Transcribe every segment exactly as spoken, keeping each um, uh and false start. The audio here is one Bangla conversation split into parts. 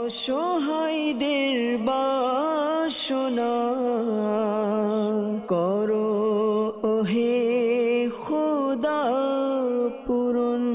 অসহায়দের বাসনা করো ওহে খোদা পূরণ।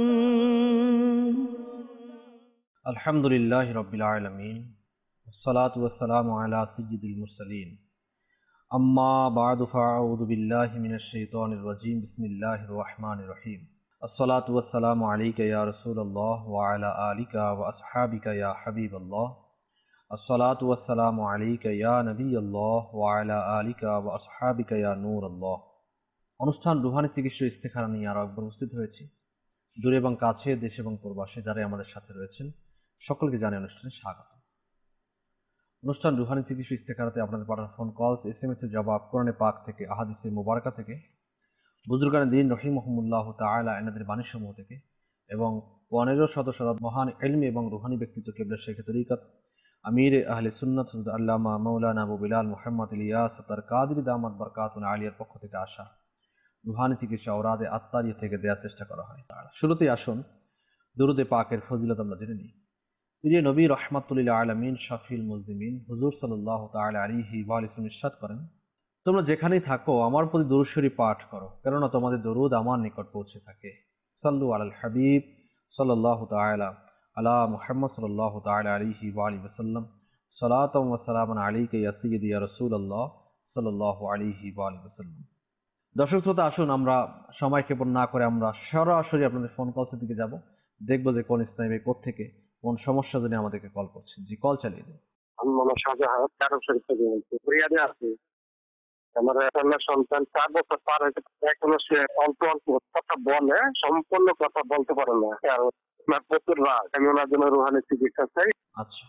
আলহামদুলিল্লাহি রাব্বিল আলামিন, ওয়াসসালাতু ওয়াসসালামু আলা সাইয়্যিদিল মুরসালিন, আম্মা বা'দু ফাআউযু বিল্লাহি মিনাশ শাইতানির রাজীম, বিসমিল্লাহির রহমানির রহিম। আসসালাতু ওয়াসসালামু আলাইকা ইয়া রাসূলুল্লাহ ওয়া আলা আলিকা ওয়া আসহাবিকা ইয়া হাবিবাল্লাহ। আসসালাতু ওয়াসসালামু আলাইকা ইয়া নবিয়াল্লাহ ওয়া আলা আলিকা ওয়া আসহাবিকা ইয়া নূরাল্লাহ। অনুষ্ঠান রুহানি চিকিৎসা ইস্তেখারা নিয়ে আরো একবার উপস্থিত হয়েছি। দূরে এবং কাছে, দেশে এবং প্রবাসে যারা আমাদের সাথে রয়েছেন সকলকে জানাই অনুষ্ঠানে স্বাগত। অনুষ্ঠান রুহানি চিকিৎসা ইস্তেখারাতে আপনাদের পাঠানো phone call, S M S এর জবাব, কোরআনে পাক থেকে, আহাদিসে মুবারাকা থেকে, বুজুর্গানে দ্বীন রহিমাহুমুল্লাহ তাআলা এনাদের বাণীসমূহ থেকে এবং পনেরো শত শত মহান ইলমি এবং রুহানি ব্যক্তিত্ব কিবলা শেখ তরিকত আমির আহলে সুন্নাত হযরত আল্লামা মাওলানা আবু বিলাল মুহাম্মদ ইলিয়াস তার কাদরি দামাত বরকাতুন আলিয়ার পক্ষ থেকে আসা রুহানি চিকিৎসা ওরাদে আত্মারিয়া থেকে দেওয়ার চেষ্টা করা হয়। শুরুতেই আসুন দুরুদে পাকের ফজিলত আমরা জেনে নিই। প্রিয় নবী রাহমাতুল লিল আলামিন শাফিউল মুজলিমিন হুজুর সাল্লাল্লাহু তাআলা আলাইহি ওয়া সাল্লাম ইরশাদ করেন, তোমরা যেখানেই থাকো আমার প্রতি দরুদ শরীফ পাঠ করো, কেননা তোমাদের দরুদ আমার নিকট পৌঁছে থাকে। সাল্লু আলাল হাবিব সাল্লাল্লাহু তাআলা আলা মুহাম্মদ সাল্লাল্লাহু তাআলা আলাইহি ওয়া আলিহি ওয়াসাল্লাম, সালাতাম ওয়া সালামান আলাইকা ইয়া সাইয়্যিদি ইয়া রাসূলুল্লাহ সাল্লাল্লাহু আলাইহি ওয়া আলিহি ওয়াসাল্লাম। দর্শক শ্রোতা, আসুন আমরা সময় ক্ষেপণ না করে আমরা সরাসরি আপনাদের ফোন কলের দিকে যাব, দেখবো যে কোন ইসলামী ভাই কোত্থেকে কোন সমস্যার জন্য আমাদেরকে কল করছেন। জি, কল চালিয়ে দিন। আমি মোহাম্মদ শাহজাহান আরব শরীফ থেকে বলছি। রিয়াদে আছি। আমার একটা সন্তান চার বছর পার হয়েছে, এখনো সে অল্প অল্প কথা বলে, সম্পূর্ণ কথা বলতে পারে না। আর ওনার প্রচুর রাগ, আমি ওনার জন্য রুহানি চিকিৎসা চাই। আচ্ছা,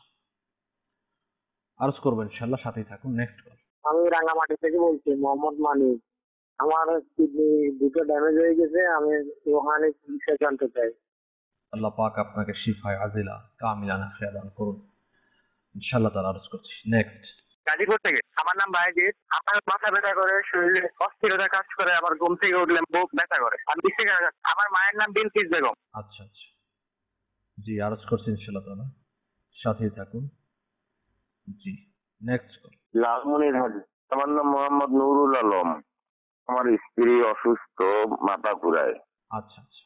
আরজ করবেন ইনশাআল্লাহ, সাথেই থাকুন। Next call. আমি রাঙ্গামাটি থেকে বলছি, মোহাম্মদ মানিক। আমার কিডনি দুটো ড্যামেজ হয়ে গেছে, আমি রুহানি চিকিৎসা জানতে চাই। আল্লাহ পাক আপনাকে শিফায়ে আজিলা কামিলা নাফিয়া দান করুন ইনশাআল্লাহ। তাআলা আরজ করছি। নেক্সট। গাজীপুর থেকে। আমার নাম বাইজিৎ। আমার মাথা ব্যথা করে, শরীরে অস্থিরতা কাজ করে, আবার ঘুম থেকে উঠলে বুক ব্যথা করে। আমি বিশ্বে আমার মায়ের নাম বিলকিস বেগম। আচ্ছা আচ্ছা, জি আরজ করছি ইনশাআল্লাহ তাআলা, সাথেই থাকুন। জি, নেক্সট কল। লালমনিরহাট। আমার নাম মোহাম্মদ নুরুল আলম। আমার স্ত্রী অসুস্থ, মাথা ঘুরায়। আচ্ছা আচ্ছা,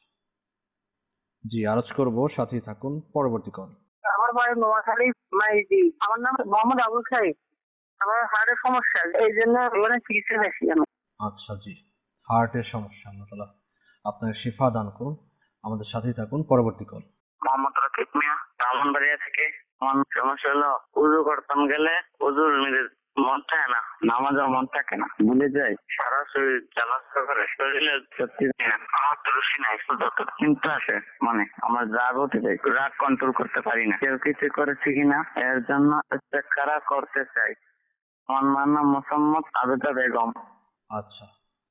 জি আরজ করব, সাথেই থাকুন। পরবর্তী কল। আমার বাড়ি নোয়াখালী মাইজি। আমার নাম মোহাম্মদ আবু সাইদ। আমার হার্টের সমস্যা, এই জন্য ওখানে চিকিৎসা চাইছি আমি। আচ্ছা, জি হার্টের সমস্যা, আল্লাহ তাআলা আপনাকে শিফা দান করুন। আমাদের সাথেই থাকুন। পরবর্তী কল। মোহাম্মদ রফিক মিয়া, ব্রাহ্মণবাড়িয়া থেকে। আমার সমস্যা হলো, উজু করতাম গেলে উজুর মন থাকে না, নামাজও মন থাকে না, ভুলে যাই, সারা শরীর জ্বালাস্ত করে, শরীরে সত্যি না। আমার তো রুচি নাই, শুধু চিন্তা আসে মানে আমার রাগ হতে চাই, রাগ কন্ট্রোল করতে পারি না। কেউ কিছু করেছে কিনা এর জন্য কারা করতে চাই। আমার মার নাম মোসাম্মদ আবেদা বেগম। আচ্ছা,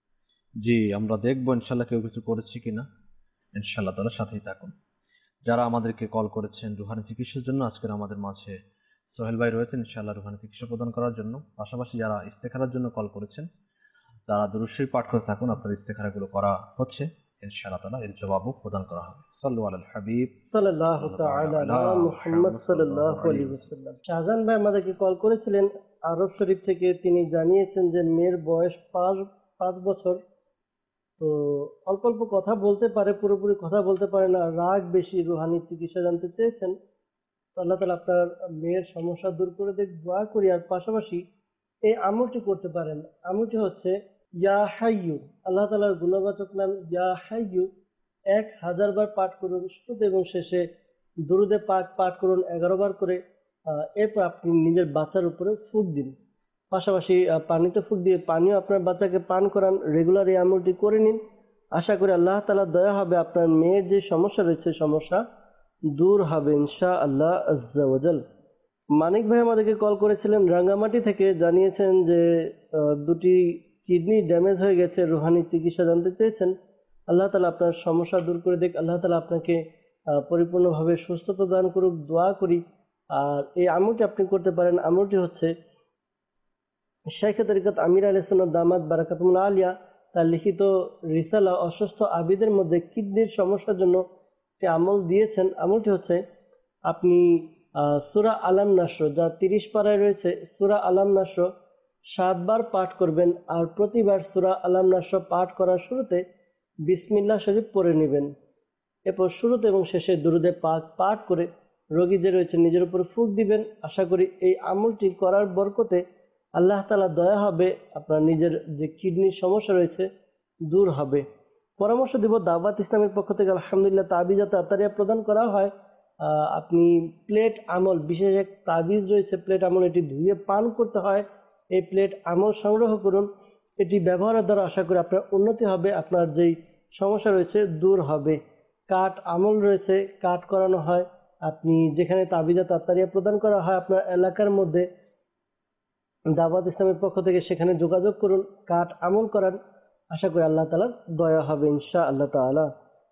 জি আমরা দেখবো ইনশাআল্লাহ কেউ কিছু করেছে কিনা। ইনশাআল্লাহ তাআলা সাথেই থাকুন। যারা আমাদেরকে কল করেছেন রুহানি চিকিৎসার জন্য, আজকের আমাদের মাঝে সোহেল ভাই রয়েছেন ইনশাআল্লাহ রুহানি চিকিৎসা প্রদান করার জন্য। পাশাপাশি যারা ইস্তেখারার জন্য কল করেছেন তারা দুরূদ শরীফ পাঠ করে থাকুন, আপনার ইস্তেখারাগুলো করা হচ্ছে, ইনশাআল্লাহ তাআলা এর জবাবও প্রদান করা হবে। সাল্লু আলাল হাবিব সাল্লাল্লাহু তাআলা আলা মুহাম্মদ সাল্লাল্লাহু আলাইহি ওয়াসাল্লাম। শাহজাহান ভাই আমাদেরকে কল করেছিলেন আরব শরীফ থেকে। তিনি জানিয়েছেন যে মেয়ের বয়স পাঁচ পাঁচ বছর, তো অল্প অল্প কথা বলতে পারে, পুরোপুরি কথা বলতে পারে না, রাগ বেশি। রুহানি চিকিৎসা জানতে চেয়েছেন। আল্লাহ তাআলা আপনার মেয়ের সমস্যা দূর করে দেখ, দোয়া করি। আর পাশাপাশি এই আমলটি করতে পারেন। আমলটি হচ্ছে ইয়া হাইয়ু, আল্লাহ তাআলার গুণবাচক নাম ইয়া হাইয়ু। এক হাজার বার পাঠ করুন, শুরুতে এবং শেষে দুরুদে পাক পাঠ করুন এগারো বার করে। এরপর আপনি নিজের বাচ্চার উপরে ফুঁক দিন, পাশাপাশি পানিতে ফুঁক দিয়ে পানিও আপনার বাচ্চাকে পান করান। রেগুলার এই আমলটি করে নিন। আশা করি আল্লাহ তাআলা দয়া হবে, আপনার মেয়ের যে সমস্যা রয়েছে সমস্যা দূর হবে ইনশাআল্লাহ আজ্জা ওয়া জাল। মানিক ভাই আমাদেরকে কল করেছিলেন রাঙ্গামাটি থেকে, জানিয়েছেন যে দুটি কিডনি ড্যামেজ হয়ে গেছে, রুহানি চিকিৎসা জানতে চেয়েছেন। আল্লাহ তাআলা আপনার সমস্যা দূর করে দেখ, আল্লাহ তাআলা আপনাকে পরিপূর্ণভাবে সুস্থতা দান করুক, দোয়া করি। আর এই আমলটি আপনি করতে পারেন। আমলটি হচ্ছে শেখ তরিকত আমির আহলে সুন্নাত দামাত বারাকাতুহুল্লাহ আলিয়া তার লিখিত রিসালা অসুস্থ আবিদের মধ্যে কিডনির সমস্যার জন্য একটি আমল দিয়েছেন। আমলটি হচ্ছে আপনি আহ সূরা আলাম নাসর যা তিরিশ পারায় রয়েছে, সূরা আলাম নাসর সাতবার পাঠ করবেন। আর প্রতিবার সূরা আলাম নাসর পাঠ করার শুরুতে বিসমিল্লাহ শরীফ পড়ে নেবেন। এরপর শুরুতে এবং শেষে দুরুদে পাক পাঠ করে রোগী যে রয়েছে নিজের উপর ফুঁক দিবেন। আশা করি এই আমলটি করার বরকতে আল্লাহ তাআলা দয়া হবে, আপনার নিজের যে কিডনির সমস্যা রয়েছে দূর হবে। পরামর্শ দিব দাওয়াত ইসলামের পক্ষ থেকে আলহামদুলিল্লাহ তাবিজাত আতারিয়া প্রদান করা হয়। আহ, আপনি প্লেট আমল, বিশেষ এক তাবিজ রয়েছে প্লেট আমল, এটি ধুয়ে পান করতে হয়। এই প্লেট আমল সংগ্রহ করুন, এটি ব্যবহারের দ্বারা আশা করি আপনার উন্নতি হবে, আপনার যেই সমস্যা রয়েছে দূর হবে। কাঠ আমল রয়েছে, কাঠ করানো হয়। আপনি যেখানে তাবিজাত আতারিয়া প্রদান করা হয় আপনার এলাকার মধ্যে দাওয়াত ইসলামের পক্ষ থেকে, সেখানে যোগাযোগ করুন, কাঠ আমল করান। আশা করি আল্লাহ তাআলার দয়া হবে ইনশাআল্লাহ তাআলা।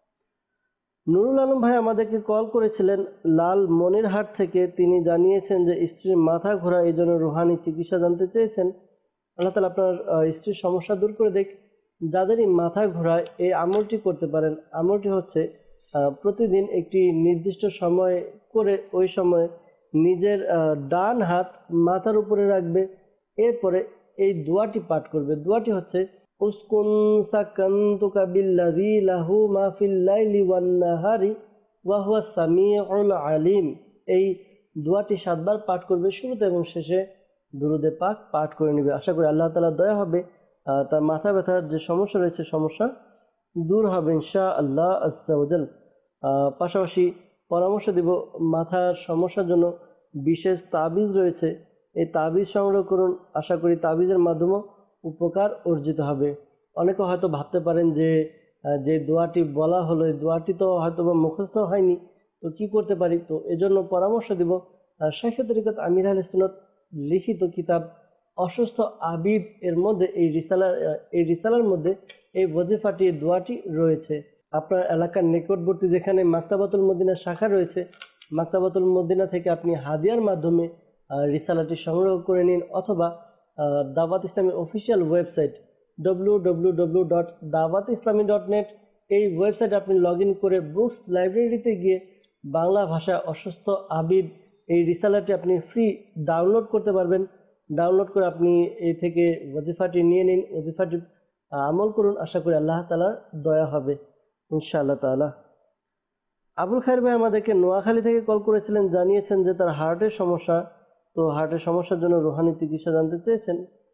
নুরুল আলম ভাই আমাদেরকে কল করেছিলেন লাল মনিরহাট থেকে। তিনি জানিয়েছেন যে স্ত্রীর মাথা ঘোরা, এই জন্য রুহানি চিকিৎসা জানতে চেয়েছেন। আল্লাহ তাআলা আপনার আহ, স্ত্রীর সমস্যা দূর করে দেখ। যাদেরই মাথা ঘোরায় এই আমলটি করতে পারেন। আমলটি হচ্ছে আহ, প্রতিদিন একটি নির্দিষ্ট সময় করে ওই সময় নিজের আহ, ডান হাত মাথার উপরে রাখবে। এরপরে এই দোয়াটি পাঠ করবে। দোয়াটি হচ্ছে উসকুন সাকান্তুকা বিল্লাযী লাহু মা ফিল লাইলি ওয়ান নাহারি ওয়া হুয়া সামিউল আলিম। এই দোয়াটি সাতবার পাঠ করবে, শুরুতে এবং শেষে দুরুদে পাক পাঠ করে নেবে। আশা করি আল্লাহ তাআলা দয়া হবে, আহ, তার মাথা ব্যথার যে সমস্যা রয়েছে সমস্যা দূর হবে ইনশাআল্লাহ আজ্জা ওয়া জাল। আহ, পাশাপাশি পরামর্শ দিব মাথার সমস্যার জন্য বিশেষ তাবিজ রয়েছে, এই তাবিজ সংগ্রহ করুন। আশা করি তাবিজের মাধ্যমে উপকার অর্জিত হবে। অনেকে হয়তো ভাবতে পারেন যে আহ, যে দোয়াটি বলা হলো এই দোয়াটি তো হয়তো বা মুখস্থ হয়নি, তো কি করতে পারি? তো এজন্য পরামর্শ দিব আহ, শাইখে তরিকত আমির আহলে সুন্নাত লিখিত কিতাব অসুস্থ আবিব এর মধ্যে এই রিসালার আহ, এই রিসালার মধ্যে এই ওয়াজিফাটি দোয়াটি রয়েছে। আপনার এলাকার নিকটবর্তী যেখানে মাকতাবাতুল মদিনা শাখা রয়েছে, মাকতাবাতুল মদিনা থেকে আপনি হাদিয়ার মাধ্যমে আহ, রিসালাটি সংগ্রহ করে নিন, অথবা আহ, Dawat Islami official website W W W dot Dawat Islami dot net, এই ওয়েবসাইটে আপনি লগ ইন করে বুকস লাইব্রেরিতে গিয়ে বাংলা ভাষায় অসুস্থ আবিব এই রিসালাটি আপনি ফ্রি ডাউনলোড করতে পারবেন। ডাউনলোড করে আপনি এই থেকে ওয়াজিফাটি নিয়ে নিন, ওয়াজিফাটি আহ, আমল করুন। আশা করি আল্লাহ তাআলার দয়া হবে ইনশাআল্লাহ তাআলা। আবুল খায়ের ভাই আমাদেরকে নোয়াখালী থেকে কল করেছিলেন, জানিয়েছেন যে তার হার্টের সমস্যা। তো হার্টের সমস্যার জন্য রুহানি চিকিৎসা জানতে চেয়েছেন।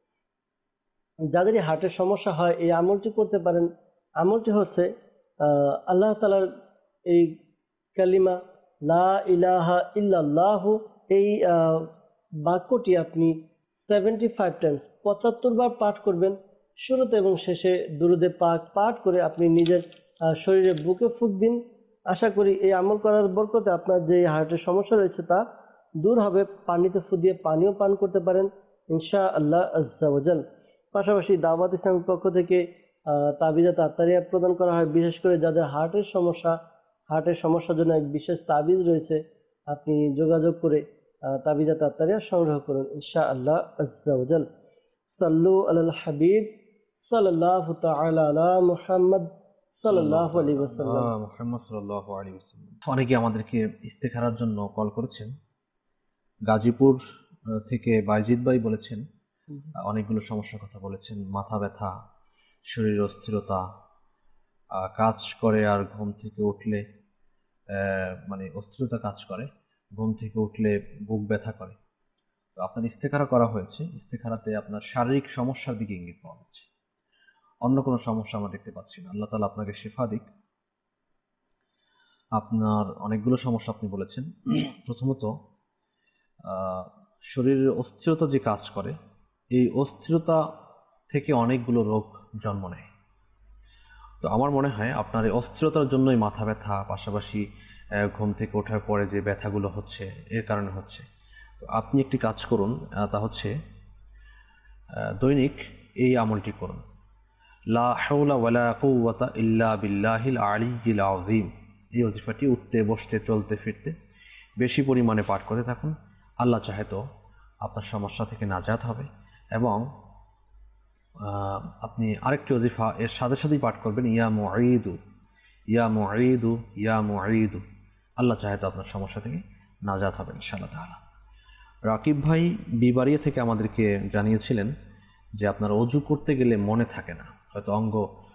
যাদেরই হার্টের সমস্যা হয় এই আমলটি করতে পারেন। আমলটি হচ্ছে আহ, আল্লাহ তাআলার এই কালিমা লা ইলাহা ইল্লাল্লাহু, এই আহ, বাক্যটি আপনি সেভেন্টি ফাইভ টাইমস পঁচাত্তর বার পাঠ করবেন। শুরুতে এবং শেষে দুরুদে পাক পাঠ করে আপনি নিজের আহ, শরীরে বুকে ফুঁক দিন। আশা করি এই আমল করার বরকতে আপনার যে হার্টের সমস্যা রয়েছে তা দূর হবে। পানিতে ফু দিয়ে পানিও পান করতে পারেন ইনশাআল্লাহ আজ্জা ওয়া জাল। পাশাপাশি দাওয়াত ইসলামের পক্ষ থেকে আহ, তাবিজাত আতারিয়া প্রদান করা হয়, বিশেষ করে যাদের হার্টের সমস্যা, হার্টের সমস্যার জন্য এক বিশেষ তাবিজ রয়েছে। আপনি যোগাযোগ করে আহ, তাবিজাত আতারিয়া সংগ্রহ করুন ইনশাআল্লাহ আজ্জা ওয়া জাল। সাল্লু আলাল হাবিব সাল্লাল্লাহু তাআলা আলা মুহাম্মদ সাল্লাল্লাহু আলাইহি ওয়াসাল্লাম। আহ, মুহাম্মদ সাল্লাল্লাহু আলাইহি ওয়াসাল্লাম। অনেকে আমাদেরকে ইস্তেখারার জন্য কল করেছেন। গাজীপুর আহ, থেকে বাইজিদ ভাই বলেছেন, আহ, অনেকগুলো সমস্যার কথা বলেছেন। মাথা ব্যথা, শরীর অস্থিরতা, আহ, কাজ করে আর ঘুম থেকে উঠলে আহ, মানে অস্থিরতা কাজ করে, ঘুম থেকে উঠলে বুক ব্যথা করে। তো আপনার ইস্তেখারা করা হয়েছে, ইস্তেখারাতে আপনার শারীরিক সমস্যার দিকে ইঙ্গিত পাওয়া যাচ্ছে, অন্য কোনো সমস্যা আমরা দেখতে পাচ্ছি না। আল্লাহ তাআলা আপনাকে শিফা দিক। আপনার অনেকগুলো সমস্যা আপনি বলেছেন। প্রথমত আহ, শরীরের অস্থিরতা যে কাজ করে, এই অস্থিরতা থেকে অনেকগুলো রোগ জন্ম নেয়। তো আমার মনে হয় আপনার এই অস্থিরতার জন্যই মাথা ব্যথা, পাশাপাশি আহ, ঘুম থেকে ওঠার পরে যে ব্যথাগুলো হচ্ছে এর কারণে হচ্ছে। তো আপনি একটি কাজ করুন, আহ, তা হচ্ছে আহ, দৈনিক এই আমলটি করুন, লা হাওলা ওয়ালা কুওয়াতা ইল্লা বিল্লাহিল আলিয়্যিল আযীম। এই ওজিফাটি উঠতে বসতে চলতে ফিরতে বেশি পরিমাণে পাঠ করতে থাকুন। আল্লাহ চাহে তো আপনার সমস্যা থেকে নাজাত হবে। এবং আহ, আপনি আরেকটি ওজিফা এর সাথে সাথেই পাঠ করবেন, ইয়া মুঈদু ইয়া মুঈদু ইয়া মুঈদু। আল্লাহ চাহে তো আপনার সমস্যা থেকে নাজাত হবেন ইনশাআল্লাহ তাআলা। রাকিব ভাই বিবাড়িয়া থেকে আমাদেরকে জানিয়েছিলেন যে আপনার অজু করতে গেলে মনে থাকে না, হয়তো অঙ্গ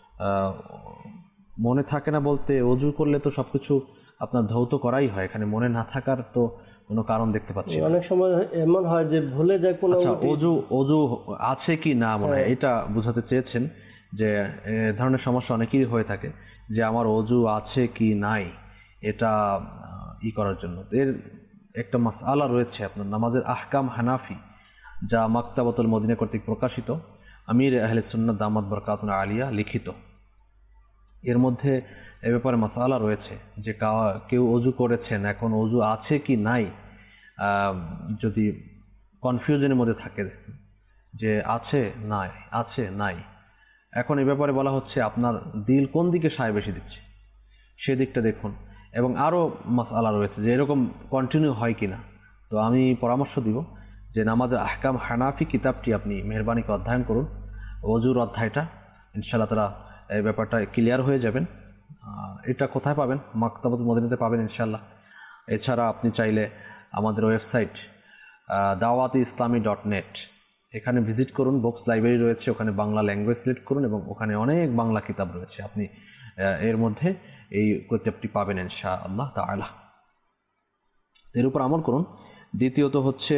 মনে থাকে না বলতে অজু করলে তো সবকিছু আপনার ধৌত করাই হয়, এখানে মনে না থাকার তো কোনো কারণ দেখতে পাচ্ছি না। অনেক সময় এমন হয় যে ভুলে যায় কোনো আচ্ছা, অজু অজু আছে কি না মনে হয় এটা বোঝাতে চেয়েছেন, যে এ ধরনের সমস্যা অনেকেরই হয়ে থাকে যে আমার অজু আছে কি নাই এটা ই করার জন্য। এর একটা মাসআলা রয়েছে আপনার নামাজের আহকাম হানাফি, যা মাকতাবাতুল মদিনা কর্তৃক প্রকাশিত, আমির আহলে সুন্নাত দামাত বরকাতুন আলিয়া লিখিত। এর মধ্যে এ ব্যাপারে মাসআলা রয়েছে যে কেউ অজু করেছেন, এখন অজু আছে কি নাই যদি কনফিউশনের মধ্যে থাকে যে আছে নাই আছে নাই, এখন এ ব্যাপারে বলা হচ্ছে আপনার দিল কোন দিকে সায় বেশি দিচ্ছে সেদিকটা দেখুন, এবং আরও মাসআলা রয়েছে যে এরকম কন্টিনিউ হয় কিনা। তো আমি পরামর্শ দিব যে নামাজের আহকাম হানাফি কিতাবটি আপনি মেহরবানি করে অধ্যয়ন করুন, অজুর অধ্যায়টা, ইনশাআল্লাহ তাআলা এই ব্যাপারটা ক্লিয়ার হয়ে যাবেন। এটা কোথায় পাবেন? মাকতাবাতুল মদিনাতে পাবেন ইনশাআল্লাহ। এছাড়া আপনি চাইলে আমাদের website Dawate Islami dot net, এখানে ভিজিট করুন, বুকস লাইব্রেরি রয়েছে, ওখানে বাংলা ল্যাঙ্গুয়েজ সিলেক্ট করুন এবং ওখানে অনেক বাংলা কিতাব রয়েছে, আপনি এর মধ্যে এই কিতাবটি পাবেন ইনশাআল্লাহ তাআলা। এর উপর আমল করুন। দ্বিতীয়ত হচ্ছে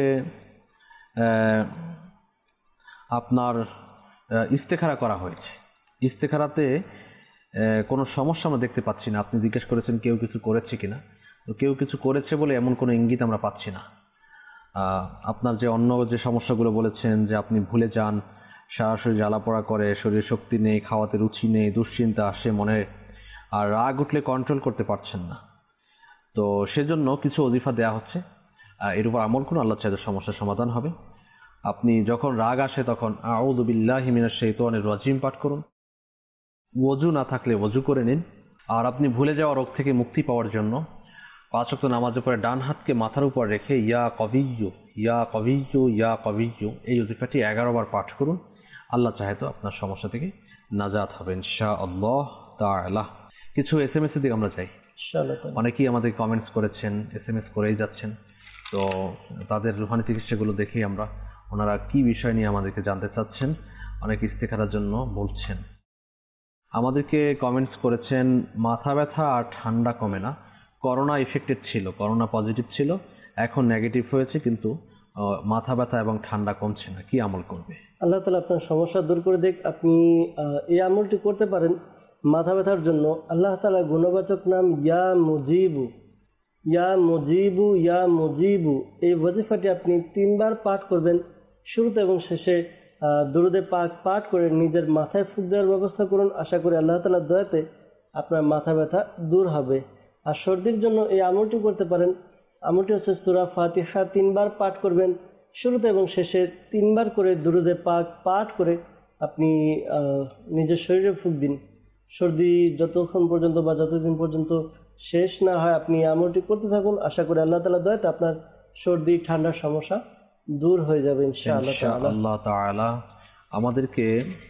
আপনার ইস্তেখারা করা হয়েছে, ইস্তেখারাতে কোনো সমস্যা আমরা দেখতে পাচ্ছি না। আপনি জিজ্ঞেস করেছেন কেউ কিছু করেছে কিনা, তো কেউ কিছু করেছে বলে এমন কোনো ইঙ্গিত আমরা পাচ্ছি না। আপনার যে অন্য যে সমস্যাগুলো বলেছেন যে আপনি ভুলে যান, সারা শরীর জ্বালা পোড়া করে, শরীরে শক্তি নেই, খাওয়াতে রুচি নেই, দুশ্চিন্তা আসে মনে, আর রাগ উঠলে কন্ট্রোল করতে পারছেন না, তো সেজন্য কিছু ওজিফা দেওয়া হচ্ছে, এর উপর আমল করুন, আল্লাহ চাইলে সমস্যার সমাধান হবে। আপনি যখন রাগ আসে তখন আউযু বিল্লাহি মিনাশ শাইতানির রাজিম পাঠ করুন, ওযু না থাকলে ওযু করে নিন। আর আপনি ভুলে যাওয়া রোগ থেকে মুক্তি পাওয়ার জন্য পাঁচ ওয়াক্ত নামাজের পরে ডান হাতকে মাথার উপর রেখে ইয়া কবিয়্যু ইয়া কবিয়্যু ইয়া কবিয়্যু এই ওজিফাটি এগারো বার পাঠ করুন, আল্লাহ চাহে তো আপনার সমস্যা থেকে নাজাত হবে ইনশাআল্লাহ তাআলা। কিছু এস এম এস এর দিকে আমরা যাই। অনেকেই আমাদের কমেন্টস করেছেন, এস এম এস করেই যাচ্ছেন, তো তাদের রুহানি চিকিৎসাগুলো দেখেই আমরা ওনারা কি বিষয় নিয়ে আমাদেরকে জানতে চাচ্ছেন, অনেক ইস্তেখারার জন্য বলছেন। আমাদেরকে কমেন্টস করেছেন মাথা ব্যথা আর ঠান্ডা কমে না, করোনা ইফেক্টেড ছিল, করোনা পজিটিভ ছিল, এখন নেগেটিভ হয়েছে, কিন্তু মাথা ব্যথা এবং ঠান্ডা কমছে না, কি আমল করবে? আল্লাহ তাআলা আপনার সমস্যা দূর করে দেখ। আপনি এই আমলটি করতে পারেন মাথা ব্যথার জন্য। আল্লাহ তাআলা গুণবাচক নাম ইয়া মুজিবু, ইয়া মুজিবু, ইয়া মুজিবু, এই ওয়াজিফাটি আপনি তিনবার পাঠ করবেন। শুরুতে এবং শেষে দুরুদে পাক পাঠ করে নিজের মাথায় ফুঁক দেওয়ার ব্যবস্থা করুন। আশা করি আল্লাহ তাআলার দয়াতে আপনার মাথা ব্যথা দূর হবে। আর সর্দির জন্য এই আমলটি করতে পারেন। আমলটি হচ্ছে সূরা ফাতিহা তিনবার পাঠ করবেন, শুরুতে এবং শেষে তিনবার করে দুরুদে পাক পাঠ করে আপনি নিজের শরীরে ফুঁক দিন। সর্দি যতক্ষণ পর্যন্ত বা যতদিন পর্যন্ত শেষ না হয় আপনি আমলটি করতে থাকুন। আশা করি আল্লাহ তাআলার দয়াতে আপনার সর্দি ঠান্ডার সমস্যা দূর হয়ে যাবে ইনশাআল্লাহ তাআলা। আল্লাহ তাআলা আমাদেরকে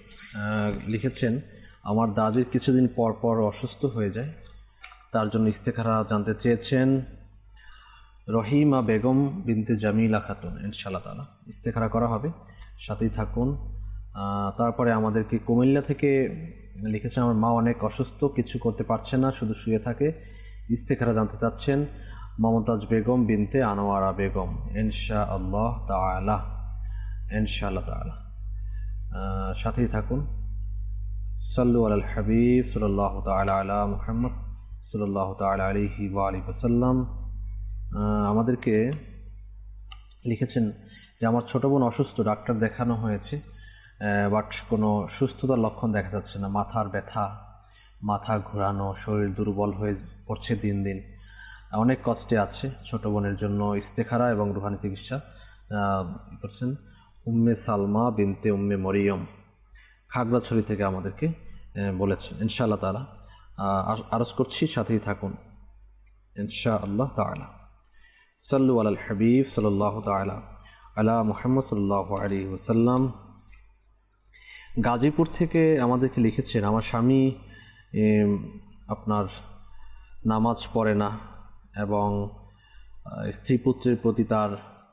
লিখেছেন আমার দাদির কিছুদিন পর পর অসুস্থ হয়ে যায়, তার জন্য ইস্তেখারা জানতে চেয়েছেন রহিমা বেগম বিনতে জামিলা খাতুন। ইনশাআল্লাহ তাআলা ইস্তেখারা করা হবে, সাথেই থাকুন। তারপরে আমাদেরকে কুমিল্লা থেকে লিখেছেন আমার মা অনেক অসুস্থ, কিছু করতে পারছে না, শুধু শুয়ে থাকে, ইস্তেখারা জানতে চাচ্ছেন মমতাজ বেগম বিনতে আনোয়ারা বেগম। ইনশাআল্লাহ তাআলা ইনশাআল্লাহ তাআলা সাথেই থাকুন। সাল্লু আলাল হাবিব সাল্লাল্লাহু তাআলা আলা মুহাম্মদ সাল্লাল্লাহু তাআলা আলাইহি ওয়া আলিহি ওয়াসাল্লাম। আমাদেরকে লিখেছেন যে আমার ছোট বোন অসুস্থ, ডাক্তার দেখানো হয়েছে, বাট কোনো সুস্থতার লক্ষণ দেখা যাচ্ছে না, মাথার ব্যথা, মাথা ঘোরানো, শরীর দুর্বল হয়ে পড়ছে দিন দিন, অনেক কষ্টে আছে। ছোট বোনের জন্য ইস্তেখারা এবং রুহানি চিকিৎসা করছেন উম্মে সালমা বিনতে উম্মে মরিয়ম, খাগড়াছড়ি থেকে আমাদেরকে বলেছেন। ইনশাআল্লাহ তাআলা আরজ করছি, সাথেই থাকুন ইনশাআল্লাহ তাআলা। সাল্লু আলাল হাবিব সাল্লাল্লাহু তাআলা আলা মুহাম্মদ সাল্লাল্লাহু আলাইহি ওয়াসাল্লাম। গাজীপুর থেকে আমাদেরকে লিখেছেন আমার স্বামী আপনার নামাজ পড়ে না এবং আহ, স্ত্রী পুত্রের প্রতি তার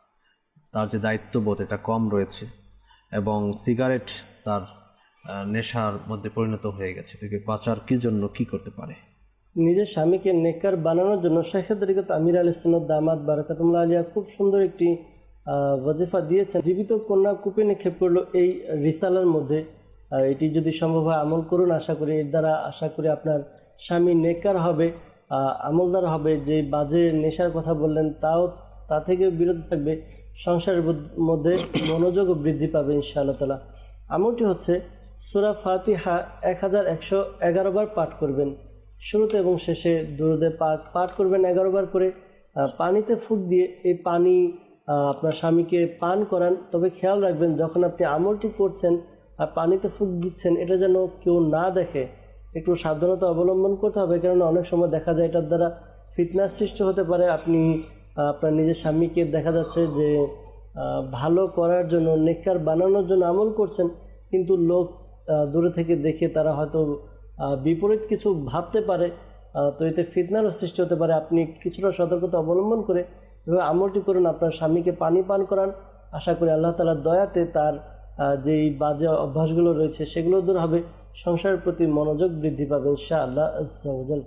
তার যে দায়িত্ববোধ এটা কম রয়েছে, এবং সিগারেট তার আহ, নেশার মধ্যে পরিণত হয়ে গেছে, থেকে বাঁচার কি জন্য কি করতে পারে? নিজের স্বামীকে নেককার বানানোর জন্য শেখ তরিকত আমির আলী সুন্নাত দামাত বারাকাতুল্লাহ আলিয়া খুব সুন্দর একটি আহ, ওয়াজিফা দিয়েছেন। জীবিত কন্যা কূপে নিক্ষেপ করলো এই রিসালার মধ্যে। আহ, এটি যদি সম্ভব হয় আমল করুন, আশা করি এর দ্বারা আশা করি আপনার স্বামী নেককার হবে, আহ, আমলদার হবে। যে বাজে নেশার কথা বললেন তাও তা থেকে বিরত থাকবে, সংসারের মধ্যে মনোযোগ বৃদ্ধি পাবে ইনশাআল্লাহ তাআলা। আমলটি হচ্ছে সূরা ফাতিহা এক হাজার একশো এগারো বার পাঠ করবেন, শুরুতে এবং শেষে দুরূদে পাক পাঠ করবেন এগারো বার করে। আহ, পানিতে ফুঁক দিয়ে এই পানি আহ, আপনার স্বামীকে পান করান। তবে খেয়াল রাখবেন যখন আপনি আমলটি করছেন আর পানিতে ফুঁক দিচ্ছেন এটা যেন কেউ না দেখে, একটু সাবধানতা অবলম্বন করতে হবে, কারণ অনেক সময় দেখা যায় এটার দ্বারা ফিতনার সৃষ্টি হতে পারে। আপনি আহ, আপনার নিজের স্বামীকে দেখা যাচ্ছে যে আহ, ভালো করার জন্য নেককার বানানোর জন্য আমল করছেন, কিন্তু লোক আহ, দূরে থেকে দেখে তারা হয়তো আহ, বিপরীত কিছু ভাবতে পারে, আহ, তো এতে ফিতনারও সৃষ্টি হতে পারে। আপনি কিছুটা সতর্কতা অবলম্বন করে এভাবে আমলটি করুন, আপনার স্বামীকে পানি পান করান। আশা করি আল্লাহ তাআলার দয়াতে তার আহ, যেই বাজে অভ্যাসগুলো রয়েছে সেগুলো দূর হবে, সংসারের প্রতি মনোযোগ বৃদ্ধি পাবে ইনশাআল্লাহ আজ্জা ওয়া জাল।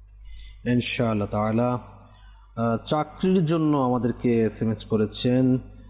ইনশাআল্লাহ তাআলা। আহ, চাকরির জন্য আমাদেরকে এসএমএস করেছেন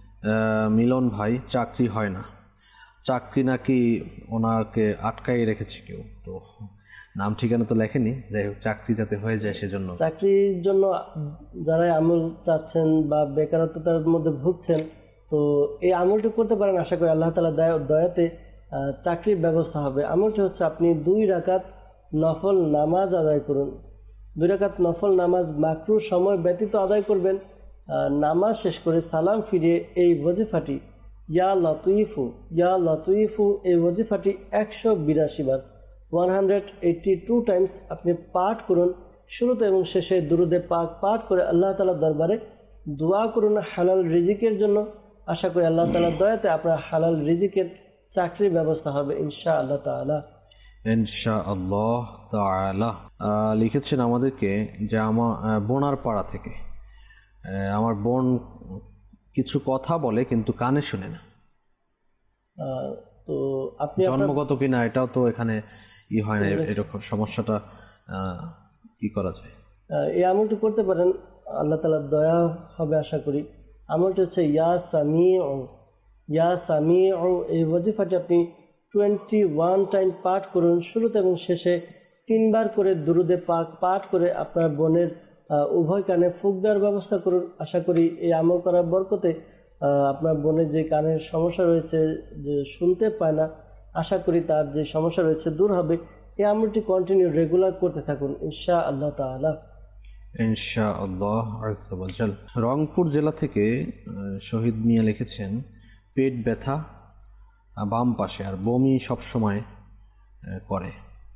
আহ, মিলন ভাই, চাকরি হয় না, চাকরি নাকি ওনাকে আটকাই রেখেছে কেউ, তো নাম ঠিকানা তো লেখেনি, যাই হোক চাকরি যাতে হয়ে যায় সেজন্য। চাকরির জন্য যারা আমল চাচ্ছেন বা বেকারত্বতার মধ্যে ভুগছেন, তো এই আমলটি করতে পারেন। আশা করি আল্লাহ তাআলা দয়াতে আহ, চাকরির ব্যবস্থা হবে। আমলটি হচ্ছে আপনি দুই রাকাত নফল নামাজ আদায় করুন। দুই রাকাত নফল নামাজ মাকরু সময় ব্যতীত আদায় করবেন। আহ, নামাজ শেষ করে সালাম ফিরিয়ে এই ওয়াজিফাটি ইয়া লতীফু ইয়া লতীফু এই ওয়াজিফাটি একশো বিরাশি বার one hundred eighty two times আপনি পাঠ করুন। শুরুতে এবং শেষে দুরুদে পাক পাঠ করে আল্লাহ তাআলার দরবারে দোয়া করুন হালাল রিজিকের জন্য। আশা করি আল্লাহ তাআলার দয়াতে আপনার হালাল রিজিকের চাকরির ব্যবস্থা হবে ইনশাআল্লাহ তাআলা। ইনশাআল্লাহ তাআলা। আহ, লিখেছেন আমাদেরকে যে আমার আহ, বোনার পাড়া থেকে, আহ, আমার বোন কিছু কথা বলে কিন্তু কানে শুনে না। আহ, তো আপনি আপনার জন্মগত কিনা এটাও তো এখানে ই হয় না, এরকম সমস্যাটা আহ, কি করা যায়? আহ, এই আমলটি করতে পারেন, আল্লাহ তাআলার দয়া হবে আশা করি। আমলটি হচ্ছে ইয়া সামিউ ইয়া সামিউ এই ওয়াজিফাটি আপনি টোয়েন্টি ওয়ান টাইম পাঠ করুন। শুরুতে এবং শেষে তিনবার করে দুরুদে পাক পাঠ করে আপনার বোনের আহ, উভয় কানে ফুঁক দেওয়ার ব্যবস্থা করুন। আশা করি এই আমল করার বরকতে আহ, আপনার বোনের যে কানের সমস্যা রয়েছে, যে শুনতে পায় না, আশা করি তার যে সমস্যা রয়েছে দূর হবে। এই আমলটি কন্টিনিউ রেগুলার করতে থাকুন ইনশাআল্লাহ তাআলা। ইনশাআল্লাহ আযজা ওয়া জাল। রংপুর জেলা থেকে আহ, শহীদ মিয়া লিখেছেন পেট ব্যথা আহ, বাম পাশে আর বমি সব সময় করে।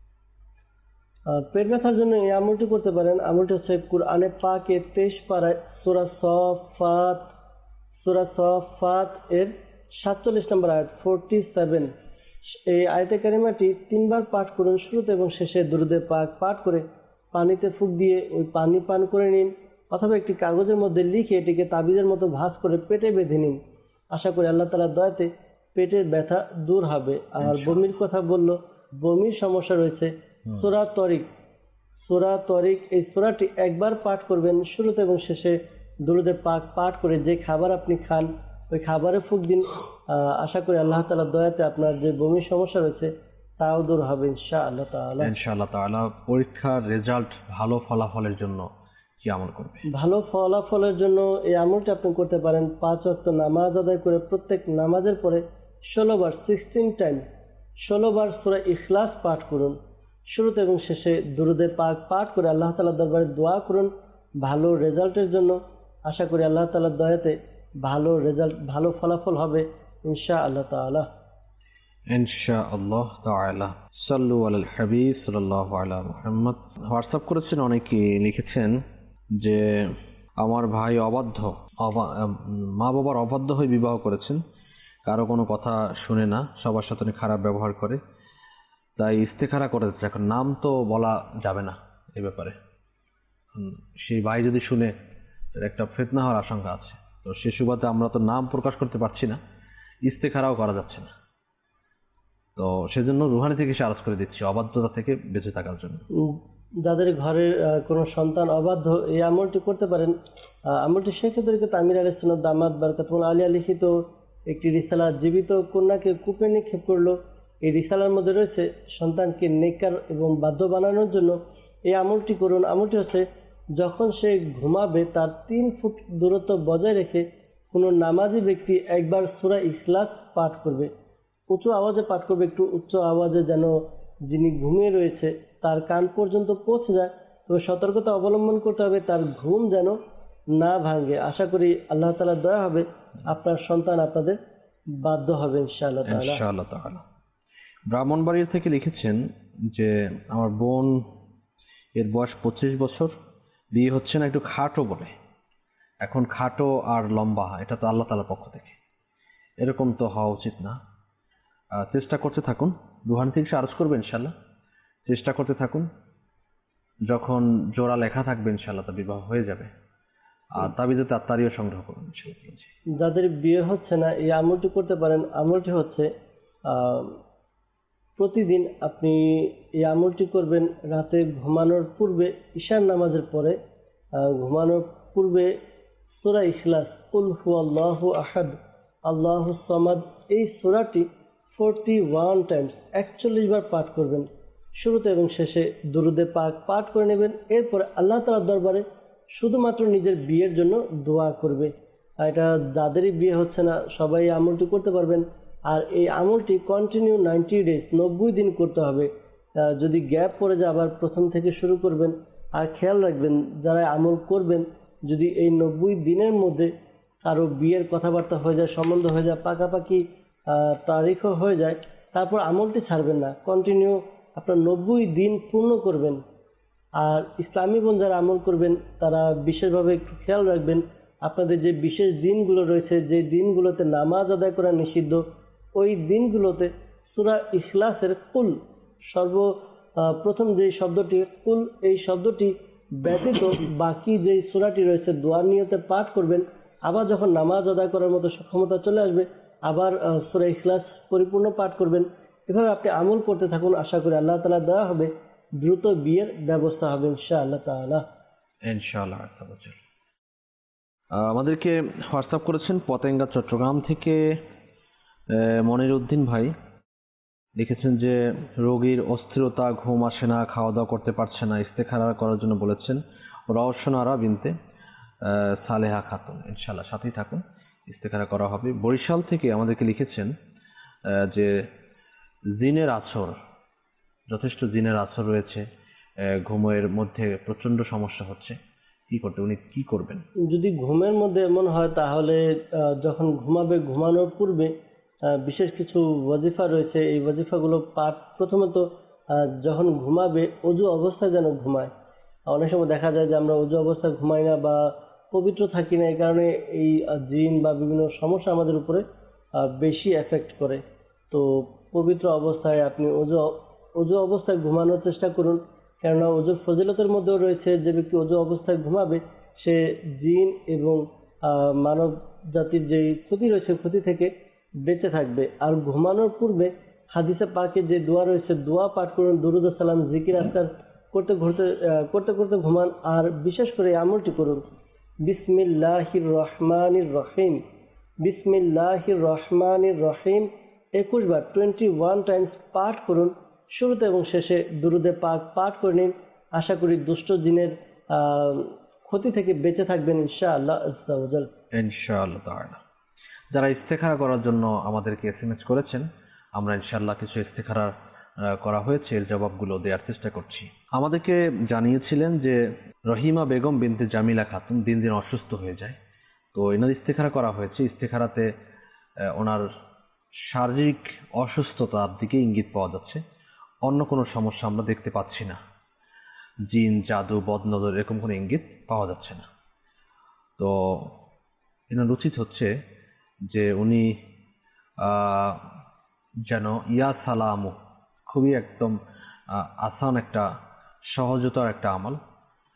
আর পেট ব্যথার জন্য এই আমলটি করতে পারেন। আমলটি হচ্ছে কুরআনে পাকে তেইশ পারায় সূরা সফাত সূরা সফাত এর সাতচল্লিশ নম্বর আয়াত ফোরটি সেভেন। এই আয়াতে কারিমাটি তিনবার পাঠ করুন। শুরুতে এবং শেষে দুরুদে পাক পাঠ করে পানিতে ফুঁক দিয়ে ওই পানি পান করে নিন, অথবা একটি কাগজের মধ্যে লিখে এটিকে তাবিজের মতো ভাঁজ করে পেটে বেঁধে নিন। আশা করি আল্লাহ তাআলার দয়াতে পেটের ব্যথা দূর হবে। আর বমির কথা বলল, বমির সমস্যা রয়েছে, সূরা তরিক সূরা তরিক এই সূরাটি একবার পাঠ করবেন। শুরুতে এবং শেষে দুরুদে পাক পাঠ করে যে খাবার আপনি খান ওই খাবারে ফুঁক দিন। আহ, আশা করি আল্লাহ তাআলার দয়াতে আপনার যে বমির সমস্যা রয়েছে তাও দূর হবে ইনশাআল্লাহ তাআলা। ইনশাআল্লাহ তাআলা। পরীক্ষার রেজাল্ট ভালো ফলাফলের জন্য কি আমল করবে? ভালো ফলাফলের জন্য এই আমলটি আপনি করতে পারেন। পাঁচ ওয়াক্ত নামাজ আদায় করে প্রত্যেক নামাজের পরে ষোলো বার সিক্সটিন টাইম ষোলো বার সূরা ইখলাস পাঠ করুন। শুরুতে এবং শেষে দুরুদে পাক পাঠ করে আল্লাহ তাআলার দরবারে দোয়া করুন ভালো রেজাল্টের জন্য। আশা করি আল্লাহ তাআলার দয়াতে ভালো রেজাল্ট ভালো ফলাফল হবে ইনশাআল্লাহ তাআলা। ইনশাআল্লাহ তাআলা। সাল্লু আলাল হাবিব সাল্লাল্লাহু আলা মুহাম্মদ। হোয়াটসঅ্যাপ করেছেন অনেকে, লিখেছেন যে আমার ভাই অবাধ্য, মা বাবার অবাধ্য হয়ে বিবাহ করেছেন, কারো কোনো কথা শুনে না, সবার সাথে খারাপ ব্যবহার করে, তাই ইস্তেখারা করে দিচ্ছে। এখন নাম তো বলা যাবে না এ ব্যাপারে, সেই ভাই যদি শুনে এর একটা ফিতনা হওয়ার আশঙ্কা আছে। তো সে সুবাদে আমরা তো নাম প্রকাশ করতে পারছি না, ইস্তেখারাও করা যাচ্ছে না। তো সেজন্য রুহানি থেকে সে আরজ করে দিচ্ছি অবাধ্যতা থেকে বেঁচে থাকার জন্য। উম, যাদের ঘরের আহ, কোনো সন্তান অবাধ্য এই আমলটি করতে পারেন। আহ, আমলটি শেখ তরিকত আমির আলাইহিস সালাম দামাত বারকাতুল আলিয়া লিখিত একটি রিসালা জীবিত কন্যাকে কূপে নিক্ষেপ করলো। এই রিসালার মধ্যে রয়েছে সন্তানকে নেককার এবং বাধ্য বানানোর জন্য এই আমলটি করুন। আমলটি হচ্ছে যখন সে ঘুমাবে তার তিন ফুট দূরত্ব বজায় রেখে কোনো নামাজি ব্যক্তি একবার সূরা ইখলাস পাঠ করবে, উঁচু আওয়াজে পাঠ করবে, একটু উচ্চ আওয়াজে, যেন যিনি ঘুমিয়ে রয়েছে তার কান পর্যন্ত পৌঁছে যায়। তবে সতর্কতা অবলম্বন করতে হবে তার ঘুম যেন না ভাঙে। আশা করি আল্লাহ তাআলার দয়া হবে, আপনার সন্তান আপনাদের বাধ্য হবে ইনশাআল্লাহ তাআলা। ইনশাআল্লাহ তাআলা। ব্রাহ্মণবাড়িয়া থেকে লিখেছেন যে আমার বোন, এর বয়স পঁচিশ বছর, বিয়ে হচ্ছে না, একটু খাটো বলে। এখন খাটো আর লম্বা এটা তো আল্লাহ তাআলার পক্ষ থেকে, এরকম তো হওয়া উচিত না। আহ, চেষ্টা করতে থাকুন, রুহানি থেকে সে আরজ করবে ইনশাআল্লাহ। চেষ্টা করতে থাকুন, যখন জোড়া লেখা থাকবে ইনশাআল্লাহ তা বিবাহ হয়ে যাবে। আর তাবিজে তাত্তারিও সংগ্রহ করুন ইনশাআল্লাহ। যাদের বিয়ে হচ্ছে না এই আমলটি করতে পারেন। আমলটি হচ্ছে আহ, প্রতিদিন আপনি এই আমলটি করবেন রাতে ঘুমানোর পূর্বে, ঈশার নামাজের পরে আহ, ঘুমানোর পূর্বে সূরা ইখলাস, কুল হুয়াল্লাহু আহাদ আল্লাহুস সামাদ, এই সূরাটি ফোরটি ওয়ান টাইমস একচল্লিশ বার পাঠ করবেন। শুরুতে এবং শেষে দুরুদে পাক পাঠ করে নেবেন। এরপরে আল্লাহ তাআলার দরবারে শুধুমাত্র নিজের বিয়ের জন্য দোয়া করবে। আর এটা যাদেরই বিয়ে হচ্ছে না সবাই এই আমলটি করতে পারবেন। আর এই আমলটি কন্টিনিউ নাইনটি ডেজ, নব্বই দিন করতে হবে। আহ, যদি গ্যাপ পড়ে যায় আবার প্রথম থেকে শুরু করবেন। আর খেয়াল রাখবেন যারা আমল করবেন, যদি এই নব্বই দিনের মধ্যে কারো বিয়ের কথাবার্তা হয়ে যায়, সম্বন্ধ হয়ে যায়, পাকাপাকি আহ, তারিখও হয়ে যায়, তারপর আমলটি ছাড়বেন না, কন্টিনিউ আপনার নব্বই দিন পূর্ণ করবেন। আর ইসলামী বোন যারা আমল করবেন তারা বিশেষভাবে একটু খেয়াল রাখবেন আপনাদের যে বিশেষ দিনগুলো রয়েছে, যে দিনগুলোতে নামাজ আদায় করা নিষিদ্ধ, ওই দিনগুলোতে সূরা ইখলাসের কুল, সর্ব আহ, প্রথম যে শব্দটি কুল, এই শব্দটি ব্যতীত বাকি যে সূরাটি রয়েছে দোয়া নিয়তে পাঠ করবেন। আবার যখন নামাজ আদায় করার মতো সক্ষমতা চলে আসবে আবার আহ, সূরা ইখলাস পরিপূর্ণ পাঠ করবেন। এভাবে আপনি আমল করতে থাকুন, আশা করি আল্লাহ তাআলা দেওয়া হবে, দ্রুত বিয়ের ব্যবস্থা হবে ইনশাআল্লাহ তাআলা। ইনশাআল্লাহ। আহ, আমাদেরকে হোয়াটসঅ্যাপ করেছেন পতেঙ্গা চট্টগ্রাম থেকে আহ, মনির উদ্দিন ভাই, লিখেছেন যে রোগীর অস্থিরতা, ঘুম আসে না, খাওয়া দাওয়া করতে পারছে না, ইস্তেখারা করার জন্য বলেছেন। রওশনারা বিনতে আহ, সালেহা খাতুন। ইনশাআল্লাহ সাথেই থাকুন, ইস্তেখারা করা হবে। বরিশাল থেকে আমাদেরকে লিখেছেন আহ, যে জিনের আছর, যথেষ্ট জিনের আছর রয়েছে, আহ, ঘুমের মধ্যে প্রচন্ড সমস্যা হচ্ছে, কি করতে, উনি কি করবেন? যদি ঘুমের মধ্যে এমন হয় তাহলে আহ, যখন ঘুমাবে ঘুমানোর পূর্বে আহ, বিশেষ কিছু ওয়াজিফা রয়েছে, এই ওয়াজিফাগুলো পাঠ, প্রথমত আহ, যখন ঘুমাবে অজু অবস্থায় যেন ঘুমায়। অনেক সময় দেখা যায় যে আমরা অজু অবস্থায় ঘুমাই না বা পবিত্র থাকি না, এই কারণে এই আহ, জিন বা বিভিন্ন সমস্যা আমাদের উপরে আহ, বেশি এফেক্ট করে। তো পবিত্র অবস্থায় আপনি অজু অজু অবস্থায় ঘুমানোর চেষ্টা করুন, কেননা অজুর ফজিলতের মধ্যেও রয়েছে যে ব্যক্তি অজু অবস্থায় ঘুমাবে সে জিন এবং আহ, মানব জাতির যে ক্ষতি রয়েছে ক্ষতি থেকে বেঁচে থাকবে। আর ঘুমানোর পূর্বে হাদিসে পাকে যে দোয়া রয়েছে দোয়া পাঠ করুন, দুরুদ সালাম জিকির আজকার করতে করতে করতে করতে ঘুমান। আর বিশেষ করে এই আমলটি করুন, বিসমিল্লাহির রহমানির রহিম, বিসমিল্লাহির রহমানির রহিম একুশ বার টোয়েন্টি ওয়ান টাইমস পাঠ করুন। শুরুতে এবং শেষে দুরুদে পাক পাঠ করে নিন। আশা করি দুষ্ট জিনের আহ ক্ষতি থেকে বেঁচে থাকবেন ইনশাআল্লাহ আজ্জা ওয়া জাল। ইনশাআল্লাহ তাআলা। যারা ইস্তেখারা করার জন্য আমাদেরকে এসএমএস করেছেন, আমরা ইনশাআল্লাহ কিছু ইস্তেখারা আহ, করা হয়েছে, এর জবাবগুলো দেওয়ার চেষ্টা করছি। আমাদেরকে জানিয়েছিলেন যে রহিমা বেগম বিনতে জামিলা খাতুন দিন দিন অসুস্থ হয়ে যায়, তো এনার ইস্তেখারা করা হয়েছে। ইস্তেখারাতে আহ, ওনার শারীরিক অসুস্থতার দিকে ইঙ্গিত পাওয়া যাচ্ছে, অন্য কোনো সমস্যা আমরা দেখতে পাচ্ছি না, জিন, জাদু, বদনজর এরকম কোনো ইঙ্গিত পাওয়া যাচ্ছে না। তো এনার উচিত হচ্ছে যে উনি আহ, যেন ইয়া সালামু, খুবই একদম আহ, আসান একটা সহজতার একটা আমল,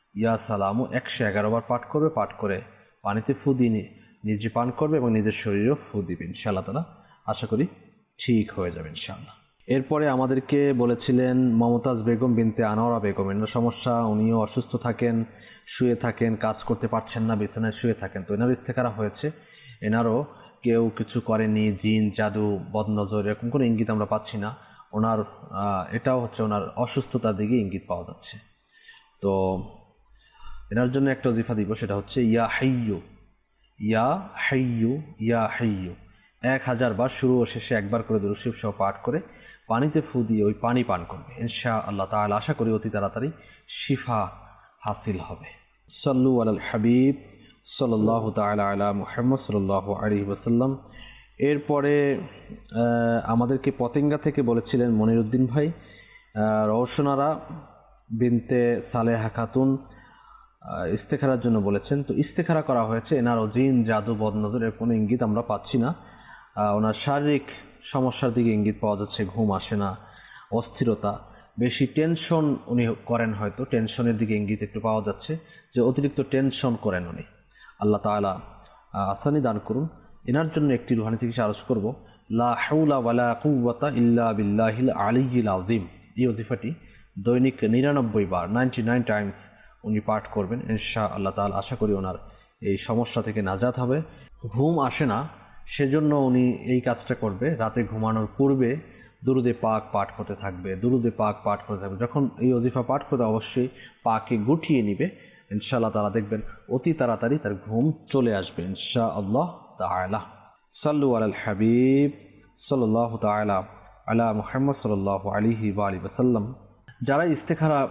ইয়া সালামু একশো এগারো বার পাঠ করবে, পাঠ করে পানিতে ফু দিয়ে নি- নিজে পান করবে এবং নিজের শরীরেও ফু দিবে। ইনশাআল্লাহ তাআলা আশা করি ঠিক হয়ে যাবে ইনশাআল্লাহ। এরপরে আমাদেরকে বলেছিলেন মমতাজ বেগম বিনতে আনোয়ারা বেগম, এনার সমস্যা, উনিও অসুস্থ থাকেন, শুয়ে থাকেন, কাজ করতে পারছেন না, বিছানায় শুয়ে থাকেন। তো এনারও ইস্তেখারা হয়েছে, এনারও কেউ কিছু করেনি, জিন জাদু বদনজর এরকম কোনো ইঙ্গিত আমরা পাচ্ছি না। ওনার আহ, এটাও হচ্ছে ওনার অসুস্থতার দিকে ইঙ্গিত পাওয়া যাচ্ছে। তো এনার জন্য একটা ওজিফা দিব, সেটা হচ্ছে ইয়া হাইয়ু ইয়া হাইয়ু ইয়া হাইয়ু, এক হাজার বার শুরু ও শেষে একবার করে দুরূদ শরীফ সহ পাঠ করে পানিতে ফু দিয়ে ওই পানি পান করবে। ইনশাআল্লাহ তাআলা আশা করি অতি তাড়াতাড়ি শিফা হাসিল হবে। সাল্লু আলাল হাবিব সাল্লাল্লাহু তাআলা আলা মুহাম্মদ সাল্লাল্লাহু আলাইহি ওয়াসাল্লাম। এরপরে আহ, আমাদেরকে পতেঙ্গা থেকে বলেছিলেন মনিরুদ্দিন ভাই, আহ, রওশনারা বিনতে সালেহা খাতুন আহ, ইস্তেখারার জন্য বলেছেন। তো ইস্তেখারা করা হয়েছে, এনারও জিন জাদু বদনজরের কোনো ইঙ্গিত আমরা পাচ্ছি না। আহ, ওনার শারীরিক সমস্যার দিকে ইঙ্গিত পাওয়া যাচ্ছে, ঘুম আসে না, অস্থিরতা, বেশি টেনশন উনি করেন, হয়তো টেনশনের দিকে ইঙ্গিত একটু পাওয়া যাচ্ছে যে অতিরিক্ত টেনশন করেন উনি। আল্লাহ তাআলা আহ, আসানি দান করুন। এনার জন্য একটি রুহানি চিকিৎসা আরজ করব, লা হাওলা ওয়ালা কুওয়াতা ইল্লা বিল্লাহিল আলিয়্যিল আযীম। এই ওজিফাটি দৈনিক নিরানব্বই বার নাইনটি নাইন টাইমস উনি পাঠ করবেন। ইনশাআল্লাহ তাআলা আশা করি ওনার এই সমস্যা থেকে নাজাত হবে। ঘুম আসে না, সেজন্য উনি এই কাজটা করবে, রাতে ঘুমানোর পূর্বে দুরুদে পাক পাঠ করতে থাকবে, দুরুদে পাক পাঠ করতে থাকবে। যখন এই ওজিফা পাঠ করে অবশ্যই পাকে গুটিয়ে নিবে, ইনশাআল্লাহ তাআলা দেখবেন অতি তাড়াতাড়ি তার ঘুম চলে আসবে ইনশাআল্লাহ তাআলা। সাল্লু আলাল হাবিব সাল্লাল্লাহু তাআলা আলা মুহাম্মদ সাল্লাল্লাহু আলাইহি ওয়া আলিহি ওয়াসাল্লাম। যারা ইস্তেখারা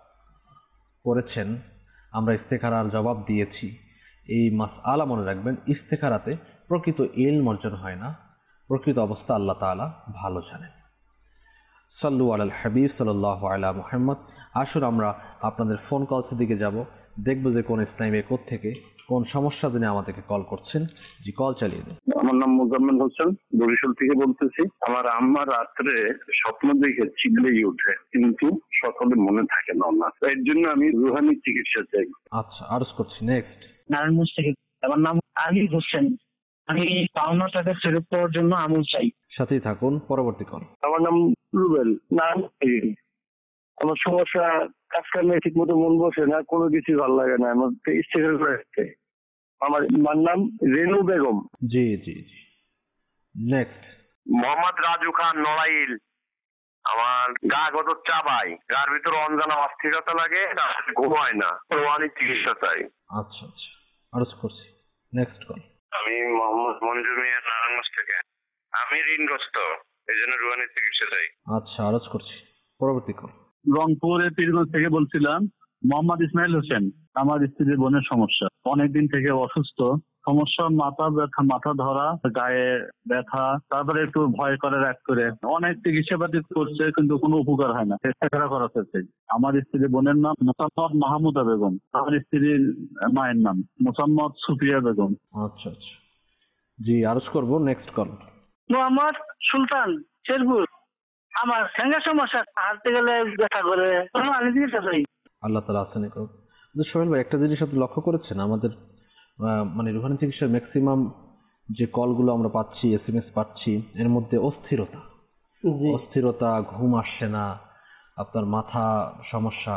করেছেন, আমরা ইস্তেখারার জবাব দিয়েছি। এই মাসআলা মনে রাখবেন, ইস্তেখারাতে প্রকৃত ইলম অর্জন হয় না, প্রকৃত অবস্থা আল্লাহ তাআলা ভালো জানেন। সাল্লু আলাল হাবিব সাল্লাল্লাহু আলা মুহাম্মদ। আসুন আমরা আপনাদের ফোন কলসের দিকে যাব, দেখব যে কোন ইসলামী কোথ থেকে কোন সমস্যা জেনে আমাদেরকে কল করছেন। জি, কল চালিয়ে দিন। আমার নাম মোজাম্মেল হোসেন, বরিশাল থেকে বলতেছি। আমার আম্মা রাত্রে স্বপ্ন দেখে চিল্লেই উঠে, কিন্তু সকালে মনে থাকে না ওনার। এর জন্য আমি রুহানি চিকিৎসা চাই। আচ্ছা, আরজ করছি। নেক্সট। নারায়ণগঞ্জ থেকে। আমার নাম আলী হোসেন। আমি পাওনা টাকা ফেরত পাওয়ার জন্য আমল চাই। সাথেই থাকুন, পরবর্তী কল। আমার নাম রুবেল। নাম আমার সমস্যা, কাজ কামে ঠিক মতো মন বসে না, কোনো কিছু ভালো লাগে না, আমার স্ট্রেস করে আসছে। আমার মার নাম রেনু বেগম। জি জি জি, নেক্সট। মোহাম্মদ রাজু খান নড়াইল। আমার গা কত চাবাই, গার ভিতরে অঞ্জনা অস্থিরতা লাগে, রাতে ঘুম হয় না, রোহানি চিকিৎসা চাই। আচ্ছা আচ্ছা, আরজ করছি। Next call. আমি মোহাম্মদ মঞ্জুর মিয়া, নারায়ণগঞ্জ থেকে। আমি ঋণগ্রস্ত, এই জন্য রোহানি চিকিৎসা চাই। আচ্ছা, আরজ করছি, পরবর্তী কল। রংপুরের পীরগঞ্জ থেকে বলছিলাম, মোহাম্মদ ইসমাইল হোসেন। আমার স্ত্রীর বোনের সমস্যা, অনেকদিন থেকে অসুস্থ। সমস্যা মাথা ব্যথা, মাথা ধরা, গায়ে ব্যথা, তারপরে একটু ভয় করে, রাগ করে অনেক চিকিৎসাপাতি করছে, কিন্তু কোনো উপকার হয় না। চেষ্টা করা হচ্ছে। আমার স্ত্রীর বোনের নাম মোসাম্মদ মাহমুদা বেগম, আমার স্ত্রীর মায়ের নাম মোসাম্মদ সুফিয়া বেগম। আচ্ছা আচ্ছা, জি, আরজ করবো। Next call. মোহাম্মদ সুলতান, শেরপুর। আমার ঠ্যাঙ্গা সমস্যা, হাঁটতে গেলে ব্যথা করে, আমি চিকিৎসা চাই। আল্লাহ তাআলা আসানি করুন। সোহেল ভাই, একটা জিনিস আপনি লক্ষ্য করেছেন, আমাদের আহ, মানে রুহানি চিকিৎসার ম্যাক্সিমাম যে কলগুলো আমরা পাচ্ছি, এস এম এস পাচ্ছি, এর মধ্যে অস্থিরতা, জি অস্থিরতা, ঘুম আসছে না, আপনার মাথা সমস্যা।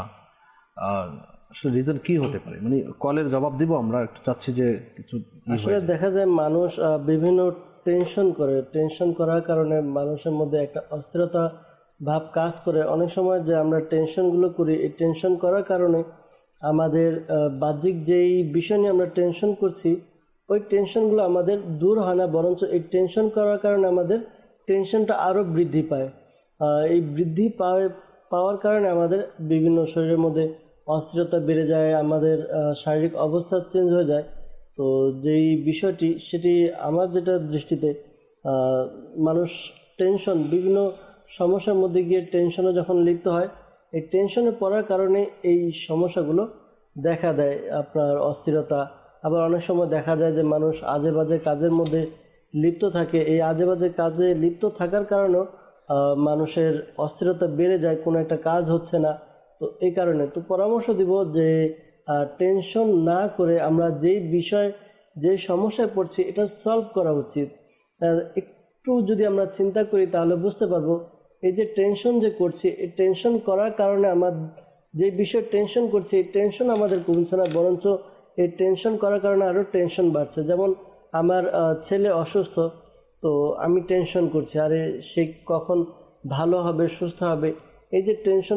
আহ, আসলে রিজন কি হতে পারে? মানে কলের জবাব দিব আমরা, একটু চাচ্ছি যে কিছু ই আসলে হয়ে যায়। দেখা যায় মানুষ আহ, বিভিন্ন টেনশন করে, টেনশন করার কারণে মানুষের মধ্যে একটা অস্থিরতা ভাব কাজ করে। অনেক সময় যে আমরা টেনশন গুলো করি, এই টেনশন করার কারণে আমাদের আহ, বাহ্যিক যেই বিষয় নিয়ে আমরা টেনশন করছি, ওই টেনশন গুলো আমাদের দূর হয় না, বরঞ্চ এই টেনশন করার কারণে আমাদের টেনশনটা আরো বৃদ্ধি পায়। আহ, এই বৃদ্ধি পাওয়ার পাওয়ার কারণে আমাদের বিভিন্ন শরীরের মধ্যে অস্থিরতা বেড়ে যায়, আমাদের আহ, শারীরিক অবস্থা চেঞ্জ হয়ে যায়। তো যেই বিষয়টি, সেটি আমার যেটা দৃষ্টিতে, আহ, মানুষ টেনশন, বিভিন্ন সমস্যার মধ্যে গিয়ে টেনশনে যখন লিপ্ত হয়, এই টেনশনে পড়ার কারণে এই সমস্যাগুলো দেখা দেয়, আপনার অস্থিরতা। আবার অনেক সময় দেখা যায় যে মানুষ আজে বাজে কাজের মধ্যে লিপ্ত থাকে, এই আজে বাজে কাজে লিপ্ত থাকার কারণেও আহ, মানুষের অস্থিরতা বেড়ে যায়, কোনো একটা কাজ হচ্ছে না। তো এই কারণে তো পরামর্শ দিব যে টেনশন না করে আমরা যেই বিষয় যে সমস্যায় পড়ছি এটা সলভ করা উচিত। আর একটু যদি আমরা চিন্তা করি তাহলে বুঝতে পারবো এই যে টেনশন যে করছি এই টেনশন করার কারণে আমার যে বিষয়ে টেনশন করছি এই টেনশন আমাদের কমছে না, বরঞ্চ এই টেনশন করার কারণে আরো টেনশন বাড়ছে। যেমন আমার আহ, ছেলে অসুস্থ, তো আমি টেনশন করছি আরে সে কখন ভালো হবে সুস্থ হবে, এই যে টেনশন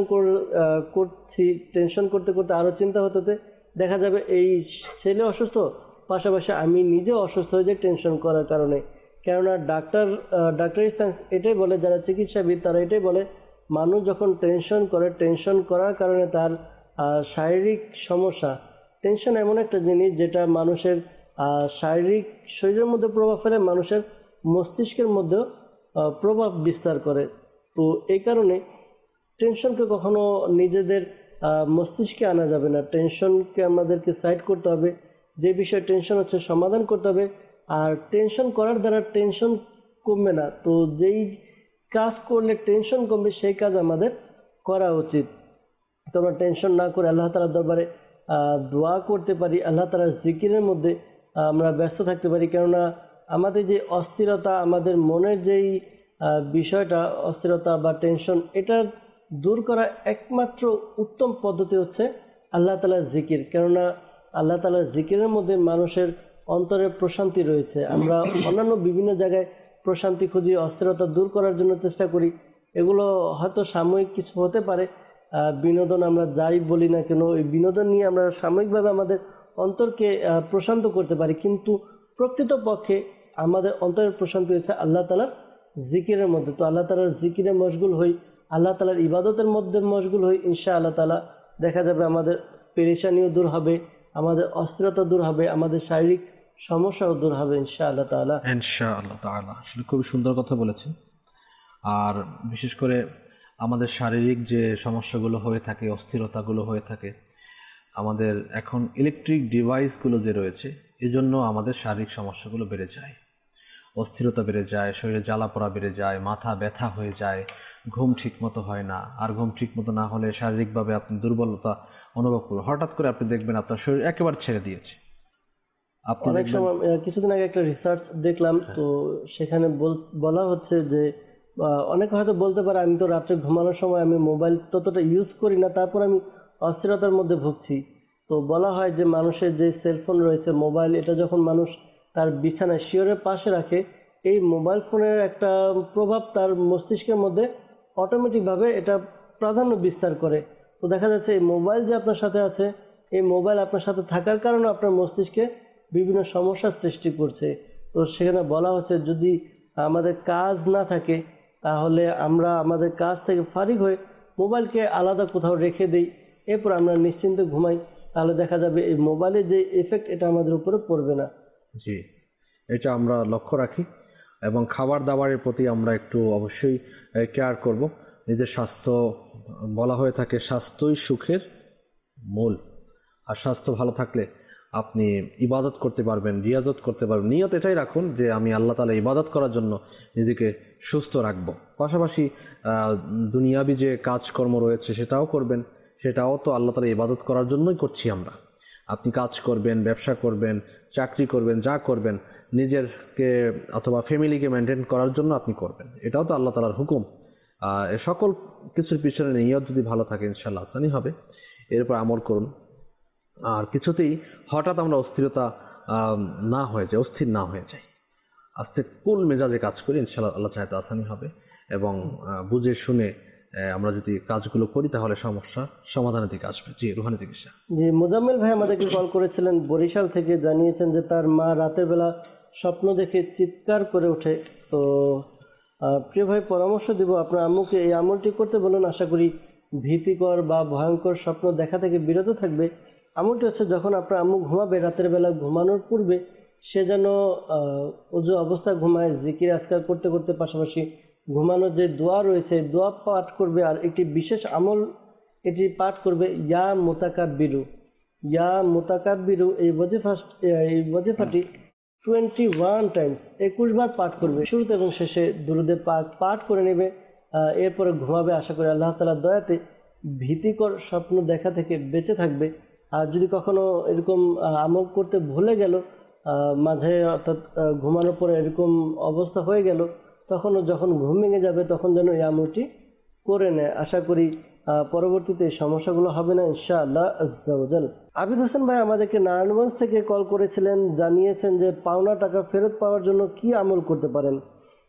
করছি টেনশন করতে করতে আরো চিন্তা হতে হতে দেখা যাবে এই ছেলে অসুস্থ, পাশাপাশি আমি নিজে অসুস্থ হয়ে যাই টেনশন করার কারণে। কেননা ডাক্তার ডাক্তারি সায়েন্স এটাই বলে, যারা চিকিৎসাবিদ তারা এটাই বলে, মানুষ যখন টেনশন করে টেনশন করার কারণে তার আহ, শারীরিক সমস্যা, টেনশন এমন একটা জিনিস যেটা মানুষের আহ, শারীরিক শরীরের মধ্যে প্রভাব ফেলে, মানুষের মস্তিষ্কের মধ্যেও আহ, প্রভাব বিস্তার করে। তো এই কারণে টেনশনকে কখনো নিজেদের আহ, মস্তিষ্কে আনা যাবে না, টেনশনকে আমাদেরকে সাইড করতে হবে, যে বিষয়ে টেনশন হচ্ছে সমাধান করতে হবে। আর টেনশন করার দ্বারা টেনশন কমবে না, তো যেই কাজ করলে টেনশন কমবে সেই কাজ আমাদের করা উচিত। তো আমরা টেনশন না করে আল্লাহ তাআলার দরবারে আহ, দোয়া করতে পারি, আল্লাহ তাআলার জিকিরের মধ্যে আহ, আমরা ব্যস্ত থাকতে পারি। কেননা আমাদের যে অস্থিরতা, আমাদের মনের যেই আহ, বিষয়টা অস্থিরতা বা টেনশন, এটা দূর করা একমাত্র উত্তম পদ্ধতি হচ্ছে আল্লাহ তাআলার জিকির। কেননা আল্লাহ তাআলার জিকিরের মধ্যে মানুষের অন্তরের প্রশান্তি রয়েছে। আমরা অন্যান্য বিভিন্ন জায়গায় প্রশান্তি খুঁজি, অস্থিরতা দূর করার জন্য চেষ্টা করি, এগুলো হয়তো সাময়িক কিছু হতে পারে, আহ, বিনোদন আমরা যাই বলি না কেন, এই বিনোদন নিয়ে আমরা সাময়িকভাবে আমাদের অন্তরকে আহ, প্রশান্ত করতে পারি, কিন্তু প্রকৃতপক্ষে আমাদের অন্তরের প্রশান্তি হচ্ছে আল্লাহ তাআলার জিকিরের মধ্যে। তো আল্লাহ তাআলার জিকিরে মশগুল হই, আল্লাহ তাআলার ইবাদতের মধ্যে মশগুল হই, ইনশাআল্লাহ তাআলা দেখা যাবে আমাদের পেরেশানিও দূর হবে, আমাদের অস্থিরতা দূর হবে, আমাদের শারীরিক সমস্যাও দূর হবে ইনশাআল্লাহ তাআলা। ইনশাআল্লাহ তাআলা। আসলে খুবই সুন্দর কথা বলেছেন। আর বিশেষ করে আমাদের শারীরিক যে সমস্যাগুলো হয়ে থাকে, অস্থিরতাগুলো হয়ে থাকে, আমাদের এখন ইলেকট্রিক ডিভাইসগুলো যে রয়েছে এজন্য আমাদের শারীরিক সমস্যাগুলো বেড়ে যায়, অস্থিরতা বেড়ে যায়, শরীরে জ্বালা পোড়া বেড়ে যায়, মাথা ব্যথা হয়ে যায়, ঘুম ঠিক মতো হয় না। আর ঘুম ঠিক মতো না হলে শারীরিকভাবে আপনি দুর্বলতা অনুভব করবেন, হঠাৎ করে আপনি দেখবেন আপনার শরীর একেবারে ছেড়ে দিয়েছে। আপনি অনেক দেখবেন সময় আহ, কিছুদিন আগে একটা রিসার্চ দেখলাম, তো সেখানে বল- বলা হচ্ছে যে আহ, অনেকে হয়তো বলতে পারে আমি তো রাত্রে ঘুমানোর সময় আমি মোবাইল ততটা ইউজ করি না, তারপর আমি অস্থিরতার মধ্যে ভুগছি। তো বলা হয় যে মানুষের যে সেলফোন রয়েছে, মোবাইল, এটা যখন মানুষ তার বিছানায় শিয়রের পাশে রাখে, এই মোবাইল ফোনের একটা প্রভাব তার মস্তিষ্কের মধ্যে অটোমেটিক ভাবে এটা প্রাধান্য বিস্তার করে। তো দেখা যাচ্ছে এই মোবাইল যে আপনার সাথে আছে, এই মোবাইল আপনার সাথে থাকার কারণে আপনার মস্তিষ্কে বিভিন্ন সমস্যার সৃষ্টি করছে। তো সেখানে বলা হচ্ছে যদি আমাদের কাজ না থাকে তাহলে আমরা আমাদের কাজ থেকে ফারিগ হয়ে মোবাইলকে আলাদা কোথাও রেখে দিই, এরপর আমরা নিশ্চিন্তে ঘুমাই, তাহলে দেখা যাবে এই মোবাইলের যে এফেক্ট এটা আমাদের উপরে পড়বে না। জি, এটা আমরা লক্ষ্য রাখি এবং খাবার দাবারের প্রতি আমরা একটু অবশ্যই কেয়ার করব। নিজের স্বাস্থ্য, বলা হয়ে থাকে স্বাস্থ্যই সুখের মূল। আর স্বাস্থ্য ভালো থাকলে আপনি ইবাদত করতে পারবেন, রিয়াজত করতে পারবেন। নিয়ত এটাই রাখুন যে আমি আল্লাহ তাআলা ইবাদত করার জন্য নিজেকে সুস্থ রাখবো। পাশাপাশি আহ, দুনিয়াবি যে কাজকর্ম রয়েছে সেটাও করবেন, সেটাও তো আল্লাহ তাআলা ইবাদত করার জন্যই করছি আমরা। আপনি কাজ করবেন, ব্যবসা করবেন, চাকরি করবেন, যা করবেন নিজেরকে অথবা ফ্যামিলিকে মেনটেন করার জন্য আপনি করবেন, এটাও তো আল্লাহ তাআলার হুকুম। আহ, এ সকল কিছুর পিছনে নিয়ত যদি ভালো থাকে ইনশাআল্লাহ আসানি হবে। এরপর আমল করুন। আর কিছুতেই হঠাৎ আমরা অস্থিরতা আহ, না হয়ে যায়, অস্থির না হয়ে যায়, আস্তে কুল মেজাজে কাজ করি, ইনশাআল্লাহ আল্লাহ চাইতে আসানি হবে। এবং আহ, বুঝে শুনে আহ, আমরা যদি কাজগুলো করি তাহলে সমস্যা সমাধানের দিকে আসবে। জি, রুহানি চিকিৎসা। জি, মোজাম্মেল ভাই আমাদেরকে কল করেছিলেন বরিশাল থেকে, জানিয়েছেন যে তার মা রাতের বেলা স্বপ্ন দেখে চিৎকার করে ওঠে। তো আহ, প্রিয় ভাই, পরামর্শ দিব আপনার আম্মুকে এই আমলটি করতে বলুন, আশা করি ভীতিকর বা ভয়ঙ্কর স্বপ্ন দেখা থেকে বিরত থাকবে। আমলটি হচ্ছে যখন আপনার আম্মু ঘুমাবে রাতের বেলা, ঘুমানোর পূর্বে সে যেন আহ ওযু অবস্থায় ঘুমায়, জিকির আজকার করতে করতে, পাশাপাশি ঘুমানোর যে দোয়া রয়েছে দোয়া পাঠ করবে। আর একটি বিশেষ আমল এটি পাঠ করবে, ইয়া মুতাকাব্বিরু, ইয়া মুতাকাব্বিরু, এই ওয়াজিফা এই ওয়াজিফাটি টোয়েন্টি ওয়ান টাইমস একুশ বার পাঠ করবে। শুরুতে এবং শেষে দুরুদে পাক পাঠ করে নেবে, আহ এরপরে ঘুমাবে। আশা করি আল্লাহ তাআলার দয়াতে ভীতিকর স্বপ্ন দেখা থেকে বেঁচে থাকবে। আর যদি কখনো এরকম আহ, আমল করতে ভুলে গেল আহ, মাঝে অর্থাৎ আহ, ঘুমানোর পরে এরকম অবস্থা হয়ে গেল, তখনও যখন ঘুম ভেঙে যাবে তখন যেন এই আমলটি করে নেয়। আশা করি আহ, পরবর্তীতে এই সমস্যাগুলো হবে না ইনশাআল্লাহ আজ্জা ওয়া জাল। আবিদ হোসেন ভাই আমাদেরকে নারায়ণগঞ্জ থেকে কল করেছিলেন, জানিয়েছেন যে পাওনা টাকা ফেরত পাওয়ার জন্য কি আমল করতে পারেন।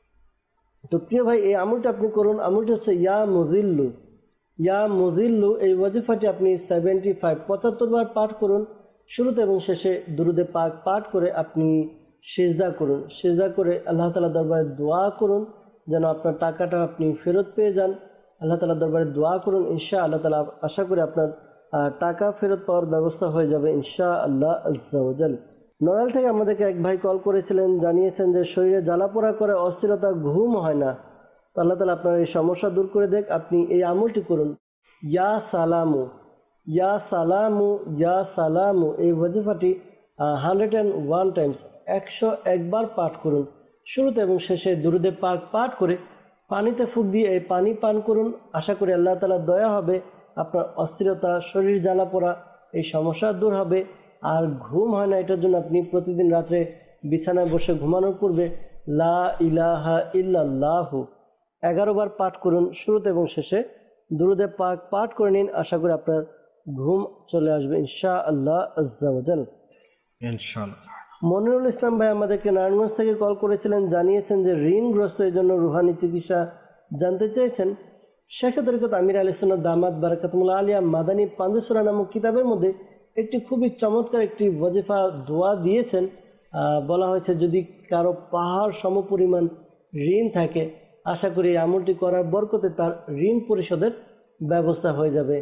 তো প্রিয় ভাই, এই আমলটা আপনি করুন। আমলটি হচ্ছে ইয়া মুজিল্লু। ইয়া মুজিল্লু এই ওয়াজিফাটি আপনি সেভেন্টি ফাইভ পঁচাত্তর বার পাঠ করুন। শুরুতে এবং শেষে দুরুদে পাক পাঠ করে আপনি সিজদা করুন। সিজদা করে আল্লাহ তাআলার দরবারে দোয়া করুন যেন আপনার টাকাটা আপনি ফেরত পেয়ে যান। আল্লাহ তাআলার দরবারে দোয়া করুন, ইনশাআল্লাহ তাআলা আশা করি আপনার আহ, টাকা ফেরত পাওয়ার ব্যবস্থা হয়ে যাবে ইনশাআল্লাহ আজ্জা ওয়া জাল। নড়াইল থেকে আমাদেরকে এক ভাই কল করেছিলেন, জানিয়েছেন যে শরীরে জ্বালাপোড়া করে, অস্থিরতা, ঘুম হয় না। তো আল্লাহ তাআলা আপনার এই সমস্যা দূর করে দেখ। আপনি এই আমলটি করুন, ইয়া সালামু ইয়া সালামু ইয়া সালামু এই ওয়াজিফাটি হান্ড্রেড অ্যান্ড ওয়ান টাইমস একশো একবার পাঠ করুন। শুরুতে এবং শেষে দুরুদে পাক পাঠ করে পানিতে ফুঁক দিয়ে এই পানি পান করুন। আশা করি আল্লাহ তাআলার দয়া হবে, আপনার অস্থিরতা, শরীর জ্বালা পোড়া এই সমস্যা দূর হবে। আর ঘুম হয় না, এটার জন্য আপনি প্রতিদিন রাত্রে বিছানায় বসে ঘুমানোর পূর্বে লা ইলাহা ইল্লাল্লাহু এগারো বার পাঠ করুন। শুরুতে এবং শেষে দুরুদে পাক পাঠ করে নিন। আশা করি আপনার ঘুম চলে আসবে ইনশাআল্লাহ আজ্জা ওয়া জাল। ইনশাআল্লাহ। মনিরুল ইসলাম ভাই আমাদেরকে নারায়ণগঞ্জ থেকে কল করেছিলেন, জানিয়েছেন যে ঋণগ্রস্ত, এই জন্য রুহানি চিকিৎসা জানতে চেয়েছেন। শেখ তরিকত আমির আহলে সুন্নাত দামাত বারাকাতুহুল আলিয়া মাদানী পাঞ্জেসরা নামক কিতাবের মধ্যে একটি খুবই চমৎকার একটি ওয়াজিফা দোয়া দিয়েছেন। আহ, বলা হয়েছে যদি কারো পাহাড় সমপরিমাণ ঋণ থাকে, আশা করি এই আমলটি করার বরকতে তার ঋণ পরিশোধের ব্যবস্থা হয়ে যাবে।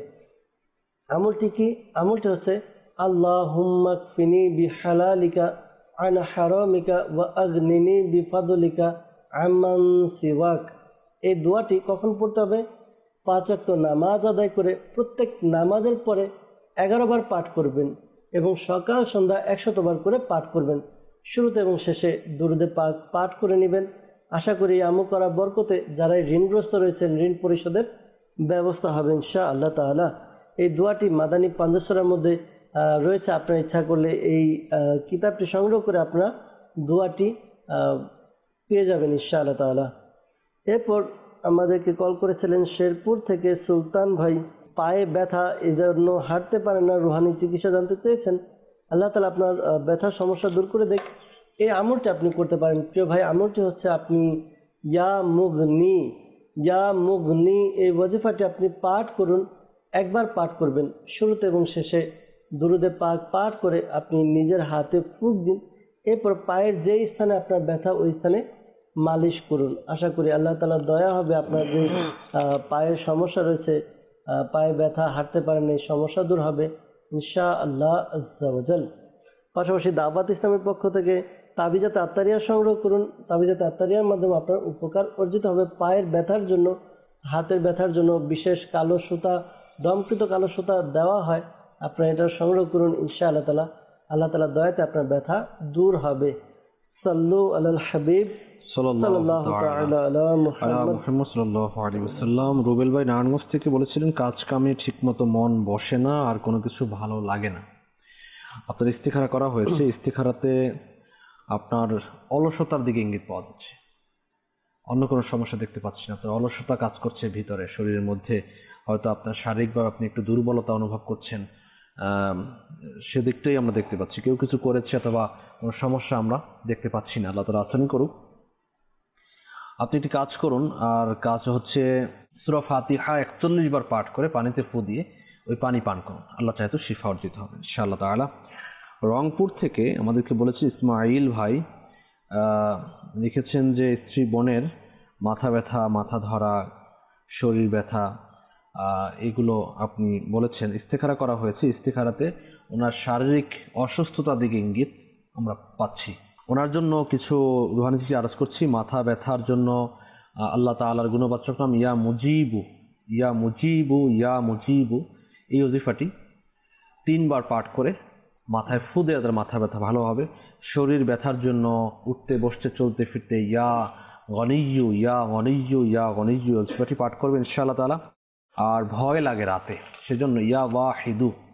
আমলটি কি? আমলটি হচ্ছে আল্লাহুম্মা কফিনি বিহালালিকা আন হারামিকা ওয়া আগনিনি বিফাদলিকা আম্মান সিওয়াক। এই দোয়াটি কখন পড়তে হবে? পাঁচ ওয়াক্ত নামাজ আদায় করে প্রত্যেক নামাজের পরে এগারো বার পাঠ করবেন এবং সকাল সন্ধ্যা একশত বার করে পাঠ করবেন। শুরুতে এবং শেষে দুরুদে পাক পাঠ করে নেবেন। আশা করি এই আমল করা বরকতে যারা ঋণগ্রস্ত রয়েছেন ঋণ পরিশোধের ব্যবস্থা হবে ইনশাআল্লাহ তাআলা। এই দোয়াটি মাদানী পাঞ্জেসরার মধ্যে আহ, রয়েছে। আপনার ইচ্ছা করলে এই আহ, কিতাবটি সংগ্রহ করে আপনারা দোয়াটি আহ, পেয়ে যাবেন ইনশাআল্লাহ তাআলা। এরপর আমাদেরকে কল করেছিলেন শেরপুর থেকে সুলতান ভাই, পায়ে ব্যথা, এই জন্য হাঁটতে পারেন না, রুহানি চিকিৎসা জানতে চেয়েছেন। আল্লাহ তাআলা আপনার আহ, ব্যথার সমস্যা দূর করে দেখ। এই আমলটি আপনি করতে পারেন প্রিয় ভাই। আমলটি হচ্ছে আপনি ইয়া মুগনি ইয়া মুগনি এই ওয়াজিফাটি আপনি পাঠ করুন। একবার পাঠ করবেন, শুরুতে এবং শেষে দুরুদে পাক পাঠ করে আপনি নিজের হাতে ফুঁক দিন। এরপর পায়ের যে স্থানে আপনার ব্যথা ওই স্থানে মালিশ করুন। আশা করি আল্লাহ তাআলার দয়া হবে, আপনার যে আহ, পায়ের সমস্যা রয়েছে, আহ, পায়ে ব্যথা, হাঁটতে পারেন, এই সমস্যা দূর হবে ইনশাআল্লাহ আজ্জা ওয়া জাল। পাশাপাশি দাওয়াত ইসলামের পক্ষ থেকে তাবিজাতে আত্তারিয়া সংগ্রহ করুন। তাবিজাতে আত্তারিয়ার মাধ্যমে আপনার উপকার অর্জিত হবে। পায়ের ব্যথার জন্য, হাতের ব্যথার জন্য বিশেষ কালো সুতা, দমকৃত কালো সুতা দেওয়া হয়। আপনারা এটা সংগ্রহ করুন ইনশাআল্লাহ তাআলা। আল্লাহ তাআলার দয়াতে আপনার ব্যথা দূর হবে। সাল্লু আলাল হাবিব সাল্লাল্লাহু তাআলা আলা মুহাম্মদ সাল্লাল্লাহু আলাইহি ওয়াসাল্লাম। রুবেল ভাই নারায়ণগঞ্জ থেকে বলেছিলেন কাজ কামে ঠিকমতো মন বসে না, আর কোনো কিছু ভালো লাগে না। আপনার ইস্তিখারা করা হয়েছে, ইস্তিখারাতে আপনার অলসতার দিকে ইঙ্গিত পাওয়া যাচ্ছে, অন্য কোনো সমস্যা দেখতে পাচ্ছি না। আপনার অলসতা কাজ করছে ভিতরে, শরীরের মধ্যে হয়তো আপনার শারীরিকভাবে আপনি একটু দুর্বলতা অনুভব করছেন, আহ সেদিকটাই আমরা দেখতে পাচ্ছি। কেউ কিছু করেছে অথবা কোনো সমস্যা আমরা দেখতে পাচ্ছি না। আল্লাহ তাআলা আসানি করুক। আপনি একটি কাজ করুন, আর কাজ হচ্ছে সূরা ফাতিহা একচল্লিশ বার পাঠ করে পানিতে ফু দিয়ে ওই পানি পান করুন। আল্লাহ চাইতো শিফা অর্জিত হবে ইনশাআল্লাহ তাআলা। রংপুর থেকে আমাদেরকে বলেছে ইসমাইল ভাই, আহ লিখেছেন যে স্ত্রী বোনের মাথা ব্যথা, মাথা ধরা, শরীর ব্যথা, আহ এগুলো আপনি বলেছেন। ইস্তেখারা করা হয়েছে, ইস্তেখারাতে ওনার শারীরিক অসুস্থতার দিকে ইঙ্গিত আমরা পাচ্ছি। ওনার জন্য কিছু রুহানি চিঠি আরজ করছি। মাথা ব্যথার জন্য আল্লাহ তাআলার গুণবাচক নাম ইয়া মুজিবু ইয়া মুজিবু ইয়া মুজিবু এই ওজিফাটি তিনবার পাঠ করে মাথায় ফু দিয়ে তাদের মাথা ব্যথা ভালো হবে। শরীর ব্যথার জন্য উঠতে বসতে চলতে ফিরতে ইয়া গনিয়্যু ইয়া গনিয়্যু ইয়া গনিয়্যু ওজিফাটি পাঠ করবেন ইনশাআল্লাহ তাআলা। আর ভয় লাগে রাতে, সেজন্য ইয়া ওয়াহিদু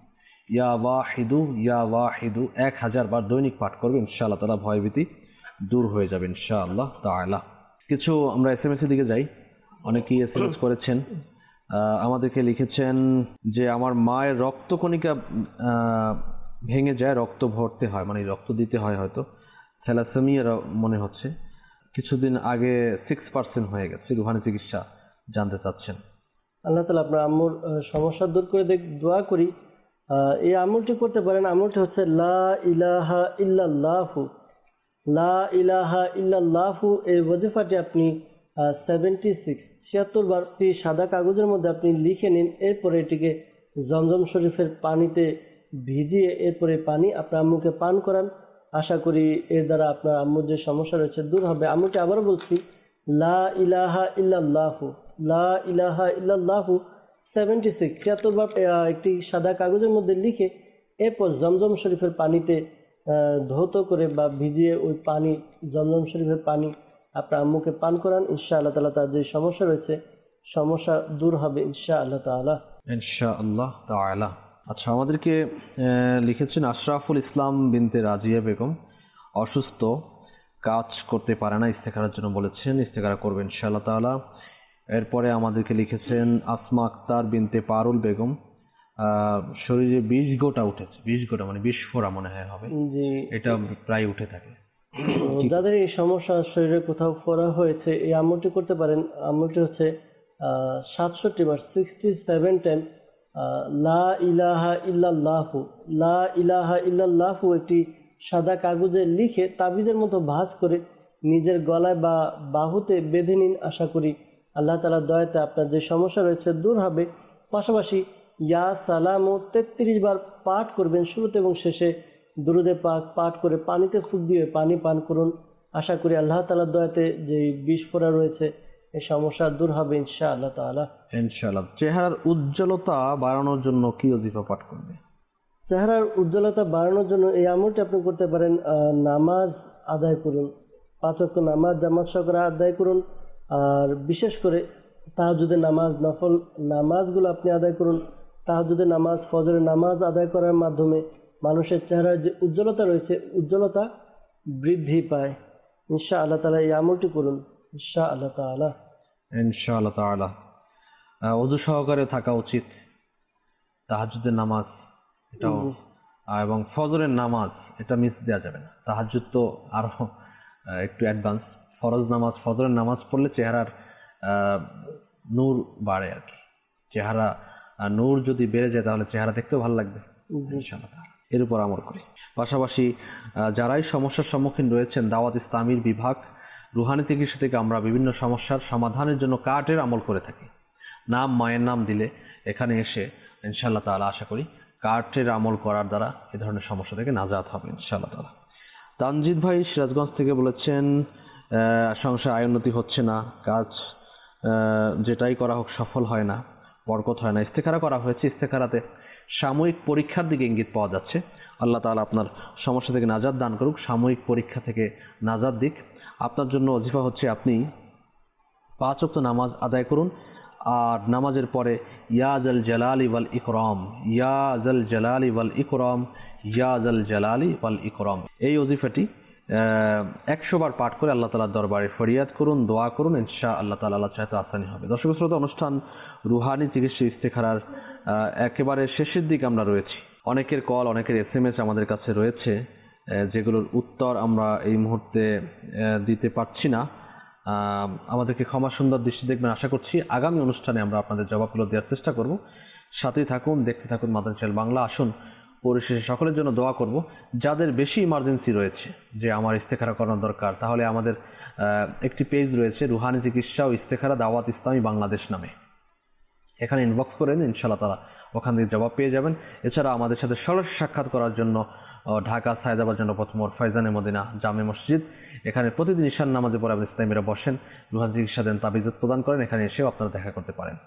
ইয়া ওয়াহিদু ইয়া ওয়াহিদু এক হাজার বার দৈনিক পাঠ করবে, ইনশাআল্লাহ তাআলা ভয়ভীতি দূর হয়ে যাবে ইনশাআল্লাহ তাআলা। কিছু আমরা এসএমএস এর দিকে যাই। অনেকেই এসএমএস করেছেন, আহ, আমাদেরকে লিখেছেন যে আমার মায়ের রক্তকণিকা আহ, ভেঙে যায়, রক্ত ভরতে হয়, মানে রক্ত দিতে হয়, হয়তো থ্যালাসেমিয়া মনে হচ্ছে, কিছুদিন আগে সিক্স পার্সেন্ট হয়ে গেছে, রুহানি চিকিৎসা জানতে চাচ্ছেন। আল্লাহ তাআলা আপনার আম্মুর আহ, সমস্যা দূর করে দেখ, দোয়া করি। আহ, এই আমলটি করতে পারেন। আমলটি হচ্ছে লা ইলাহা ইল্লাল্লাহু, লা ইলাহা ইল্লাল্লাহু। এই ওয়াজিফাটি আপনি সেভেন্টি সিক্স ছিয়াত্তর বার সাদা কাগজের মধ্যে আপনি লিখে নিন। এরপরে এটিকে জমজম শরীফের পানিতে ভিজিয়ে এরপরে পানি আপনার আম্মুকে পান করান। আশা করি এর দ্বারা আপনার আম্মুর যে সমস্যা রয়েছে দূর হবে। আম্মুকে আবারও বলছি, লা ইলাহা ইল্লাল্লাহু, লা ইলাহা ইল্লাল্লাহু সেভেন্টি সিক্স ছিয়াত্তর বার আহ, একটি সাদা কাগজের মধ্যে লিখে এরপর জমজম শরীফের পানিতে আহ, ধৌত করে বা ভিজিয়ে ওই পানি, জমজম শরীফের পানি আপনার আম্মুকে পান করান। ইনশাআল্লাহ তাআলা তার যে সমস্যা রয়েছে সমস্যা দূর হবে ইনশাআল্লাহ তাআলা। ইনশাআল্লাহ তাআলা। আচ্ছা, আমাদেরকে আহ, লিখেছেন আশরাফুল ইসলাম বিনতে রাজিয়া বেগম, অসুস্থ, কাজ করতে পারে না, ইস্তেখারার জন্য বলেছেন, ইস্তেখারা করবেন ইনশাআল্লাহ তাআলা। এরপরে আমাদেরকে লিখেছেন আসমা আক্তার বিনতে পারুল বেগম, আহ, শরীরে বিষ গোটা উঠেছে, বিষ গোটা মানে বিস্ফোরা মনে হয় হবে, জি, এটা প্রায় উঠে থাকে। যাদের এই সমস্যা শরীরে কোথাও ফোড়া হয়েছে এই আমলটি করতে পারেন। আমলটি হচ্ছে সাতষট্টি বার সিক্সটি সেভেন টাইম লা ইলাহা ইল্লাল্লাহু, লা ইলাহা ইল্লাল্লাহু একটি সাদা কাগজে লিখে তাবিজের মতো ভাঁজ করে নিজের গলায় বা বাহুতে বেঁধে নিন। আশা করি আল্লাহ তাআলার দয়াতে আপনার যে সমস্যা রয়েছে দূর হবে। পাশাপাশি ইয়া সালামু তেত্রিশ বার পাঠ করবেন, শুরুতে এবং শেষে দুরুদে পাক পাঠ করে পানিতে ফুঁক দিয়ে পানি পান করুন। আশা করি আল্লাহ তাআলার দয়াতে যে বিষ ফোড়া রয়েছে এই সমস্যা দূর হবে ইনশাআল্লাহ তাআলা। ইনশাআল্লাহ। চেহারার উজ্জ্বলতা বাড়ানোর জন্য কি ওজিফা পাঠ করবে? চেহারার উজ্জ্বলতা বাড়ানোর জন্য এই আমলটি আপনি করতে পারেন। আহ, নামাজ আদায় করুন, পাঁচ ওয়াক্ত নামাজ জামাত সহকারে আদায় করুন। আর বিশেষ করে তাহাজ্জুদের নামাজ, নফল নামাজগুলো আপনি আদায় করুন। তাহাজ্জুদের নামাজ, ফজরের নামাজ আদায় করার মাধ্যমে মানুষের চেহারার যে উজ্জ্বলতা রয়েছে উজ্জ্বলতা বৃদ্ধি পায়। ইনশাআল্লাহ তাআলা এই আমলটি করুন ইনশাআল্লাহ তাআলা। ইনশাআল্লাহ তাআলা। আহ, ওযু সহকারে থাকা উচিত, তাহাজ্জুদের নামাজ এটাও, আহ, এবং ফজরের নামাজ এটা মিস দেওয়া যাবে না। তাহাজ্জুদ তো আরো আহ, একটু অ্যাডভান্স। ফরজ নামাজ, ফজরের নামাজ পড়লে চেহারার আহ, নূর বাড়ে আর কি। চেহারা আহ, নূর যদি বেড়ে যায় তাহলে চেহারা দেখতেও ভালো লাগবে ইনশাআল্লাহ তাআলা। এর উপর আমল করি। পাশাপাশি আহ, যারাই সমস্যার সম্মুখীন রয়েছেন, দাওয়াত ইসলামীর বিভাগ রুহানি চিকিৎসা থেকে আমরা বিভিন্ন সমস্যার সমাধানের জন্য কার্ডের আমল করে থাকি। নাম, মায়ের নাম দিলে এখানে এসে ইনশাআল্লাহ তাআলা আশা করি কার্ডের আমল করার দ্বারা এ ধরনের সমস্যা থেকে নাজাত হবে ইনশাআল্লাহ তাআলা। তানজিদ ভাই সিরাজগঞ্জ থেকে বলেছেন আহ, সংসার আয় উন্নতি হচ্ছে না, কাজ আহ, যেটাই করা হোক সফল হয় না, বরকত হয় না। ইস্তেখারা করা হয়েছে, ইস্তেখারাতে সাময়িক পরীক্ষার দিকে ইঙ্গিত পাওয়া যাচ্ছে। আল্লাহ তাআলা আপনার সমস্যা থেকে নাজাত দান করুক, সাময়িক পরীক্ষা থেকে নাজাত দিক। আপনার জন্য ওজিফা হচ্ছে আপনি পাঁচ ওয়াক্ত নামাজ আদায় করুন, আর নামাজের পরে ইয়া জাল জালালি ওয়াল ইকরাম, ইয়া জাল জালালি ওয়াল ইকরাম, ইয়া জাল জালালি ওয়াল ইকরাম, এই ওজিফাটি একশো বার পাঠ করে আল্লাহ তাআলার দরবারে ফরিয়াদ করুন, দোয়া করুন। ইনশাআল্লাহ তাআলা আল্লাহ চাইতে আসানি হবে। দর্শক শ্রোতা, অনুষ্ঠান রুহানি চিকিৎসা ইস্তেখারার একেবারে শেষের দিকে আমরা রয়েছি। অনেকের কল, অনেকের এস এম এস আমাদের কাছে রয়েছে, যেগুলোর উত্তর আমরা এই মুহূর্তে দিতে পারছি না। আমাদেরকে ক্ষমা সুন্দর দৃষ্টি দেখবেন আশা করছি। আগামী অনুষ্ঠানে আমরা আপনাদের জবাবগুলো দেওয়ার চেষ্টা করব। সাথেই থাকুন, দেখতে থাকুন মাদানী চ্যানেল বাংলা। আসুন পরিশেষে সকলের জন্য দোয়া করব। যাদের বেশি ইমার্জেন্সি রয়েছে যে আমার ইস্তেখারা করানো দরকার, তাহলে আমাদের একটি পেজ রয়েছে রুহানি চিকিৎসা ও ইস্তেখারা দাওয়াত ইসলামী বাংলাদেশ নামে। এখানে ইনবক্স করেন, ইনশাআল্লাহ তাআলা ওখান থেকে জবাব পেয়ে যাবেন। এছাড়া আমাদের সাথে সরাসরি সাক্ষাৎ করার জন্য ঢাকা সায়েদাবাদ জনপথ মোড় ফয়জানে মদিনা জামে মসজিদ, এখানে প্রতিদিন ঈশান নামাজে পরে আমাদের ইসলামীরা বসেন, রুহানি চিকিৎসা দেন, তাবিজ প্রদান করেন। এখানে এসেও আপনারা দেখা করতে পারেন।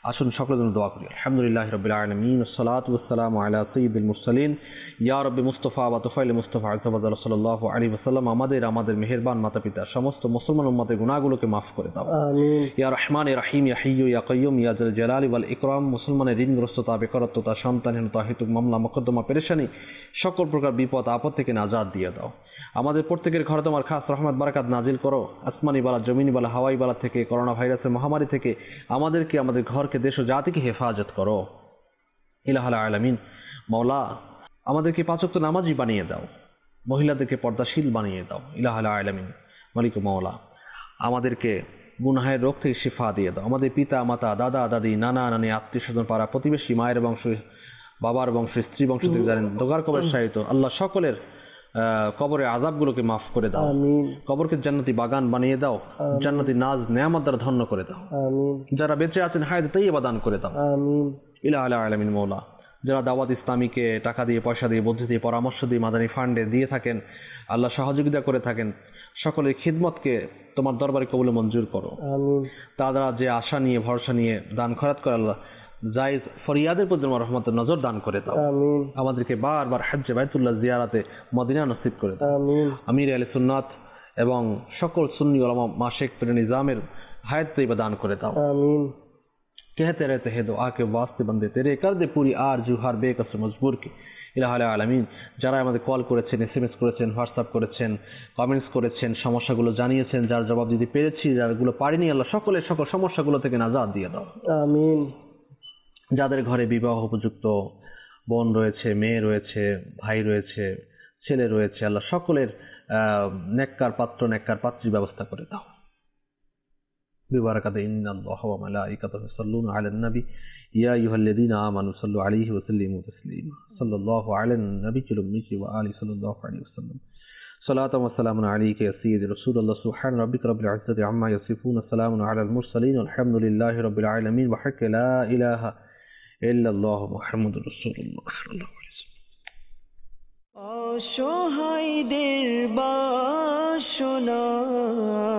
আসুন সকলের জন্য দোয়া করি। আলহামদুলিল্লাহি রাব্বিল আলামিন, আসসালাতু ওয়াসসালামু আলা সাইয়্যিদিল মুরসালিন, ইয়া রাব্বি মুস্তাফা ওয়া তুফাইল মুস্তাফা সাল্লাল্লাহু আলাইহি ওয়াসাল্লাম। আমাদের আমাদের মেহেরবান মাতা-পিতা সমস্ত মুসলমান উম্মতের গুনাহগুলোকে মাফ করে দাও। আমিন। ইয়া রহমান ইয়া রহিম ইয়া হাইয়্যু ইয়া কাইয়্যুম ইয়া যাল জালালি ওয়াল ইকরাম। মুসলমানের ঋণগ্রস্ততা, বেকারত্বতা, সন্তানহীনতা, হেতুক মামলা মোকদ্দমা, পেরেশানি, সকল প্রকার বিপদ আপদ থেকে নাজাত দিয়ে দাও। আমাদের প্রত্যেকের ঘরে তোমার খাস রহমত বারাকাত নাজিল করো। আসমানি বালা, জমিনি বালা, হাওয়াই বালা থেকে, করোনা ভাইরাসের মহামারী থেকে আমাদেরকে, আমাদের ঘরকে, দেশ ও জাতিকে হেফাজত করো ইলাহাল আলামিন। মাওলা, আমাদেরকে পাঁচ ওয়াক্ত নামাজি বানিয়ে দাও, মহিলাদেরকে পর্দাশীল বানিয়ে দাও ইলাহাল আলামিন। মালিক মাওলা, আমাদেরকে গুনাহের রোগ থেকে শিফা দিয়ে দাও। আমাদের পিতা মাতা, দাদা দাদি, নানা নানি, আত্মীয় স্বজন, পাড়া প্রতিবেশী, মায়ের বংশ, বাবার বংশ, স্ত্রী বংশ থেকে যারা দোগার কবর সাহিত্য, আল্লাহ সকলের কবরের আযাবগুলোকে মাফ করে দাও। আমিন। কবরকে জান্নাতি বাগান বানিয়ে দাও, জান্নাতি নাজ নেয়ামত দ্বারা ধন্য করে দাও। আমিন। যারা বেঁচে আছেন হায়াত তাইয়্যিবা দান করে দাও আমিন। ইলাহাল আলামিন। মওলা, যারা দাওয়াত ইসলামীকে টাকা দিয়ে, পয়সা দিয়ে, বুদ্ধি দিয়ে, পরামর্শ দিয়ে, মাদানী ফান্ডে দিয়ে থাকেন, আল্লাহ সহযোগিতা করে থাকেন, সকলের খিদমতকে তোমার দরবারে কবুল মঞ্জুর করো। আমিন। তারা যে আশা নিয়ে, ভরসা নিয়ে দান খয়রাত করে, আল্লাহ জায়েজ ফরিয়াদের প্রতি তোমার রহমতের নজর দান করে দাও। আমিন। আমাদেরকে বারবার হজ্জে বাইতুল্লাহ জিয়ারাতে মদিনা নসিব করে দাও। আমিন। আমির আহলে সুন্নাত এবং সকল সুন্নি উলামা মাশেখ পীর নিজামের হায়াত তৈবা দান করে দাও। আমিন। कहते रहते हैं दुआ के वास्ते बंदे तेरे, कर दे पूरी आरजू हर बेकसर मजबूर के ইলাহাল আলামিন। যারা আমাদের কল করেছেন, এসএমএস করেছেন, হোয়াটসঅ্যাপ করেছেন, কমেন্টস করেছেন, সমস্যাগুলো জানিয়েছেন, যার জবাব দিতে পেরেছি, যারগুলো পারিনি, আল্লাহ সকলের সকল সমস্যাগুলো থেকে নাজাত দিয়ে দাও। আমিন। যাদের ঘরে বিবাহ উপযুক্ত বোন রয়েছে, মেয়ে রয়েছে, ভাই রয়েছে, ছেলে রয়েছে, আল্লাহ সকলের আহ নেককার পাত্র, নেককার পাত্রীর ব্যবস্থা করে দাও। বিবারাকাতে ইন্নাল্লাহা ওয়া মালাইকাতাহু ইউসাল্লুনা আলান নবী ইয়া আইয়ুহাল্লাযীনা আমানু সাল্লু আলাইহি ওয়া সাল্লিমু তাসলিমা সাল্লাল্লাহু আলান নবিয়্যিল উম্মি ওয়া আলিহি সাল্লাল্লাহু আলাইহি ওয়াসাল্লাম। সালাতান ওয়া সালামুন আলাইকা ইয়া সাইয়্যিদি রাসূলুল্লাহ। সুবহান রাব্বিকা রাব্বিল ইজ্জাতি আম্মা ইয়াসিফুন, সালামুন আলাল মুরসালিন, আলহামদুলিল্লাহি রাব্বিল আলামিন। ওয়া হাক্কা লা ইলাহা ইল্লাল্লাহ মুহাম্মাদুর রাসূলুল্লাহ সাল্লাল্লাহু আলাইহি ওয়াসাল্লাম। অসহায়দের বাসনা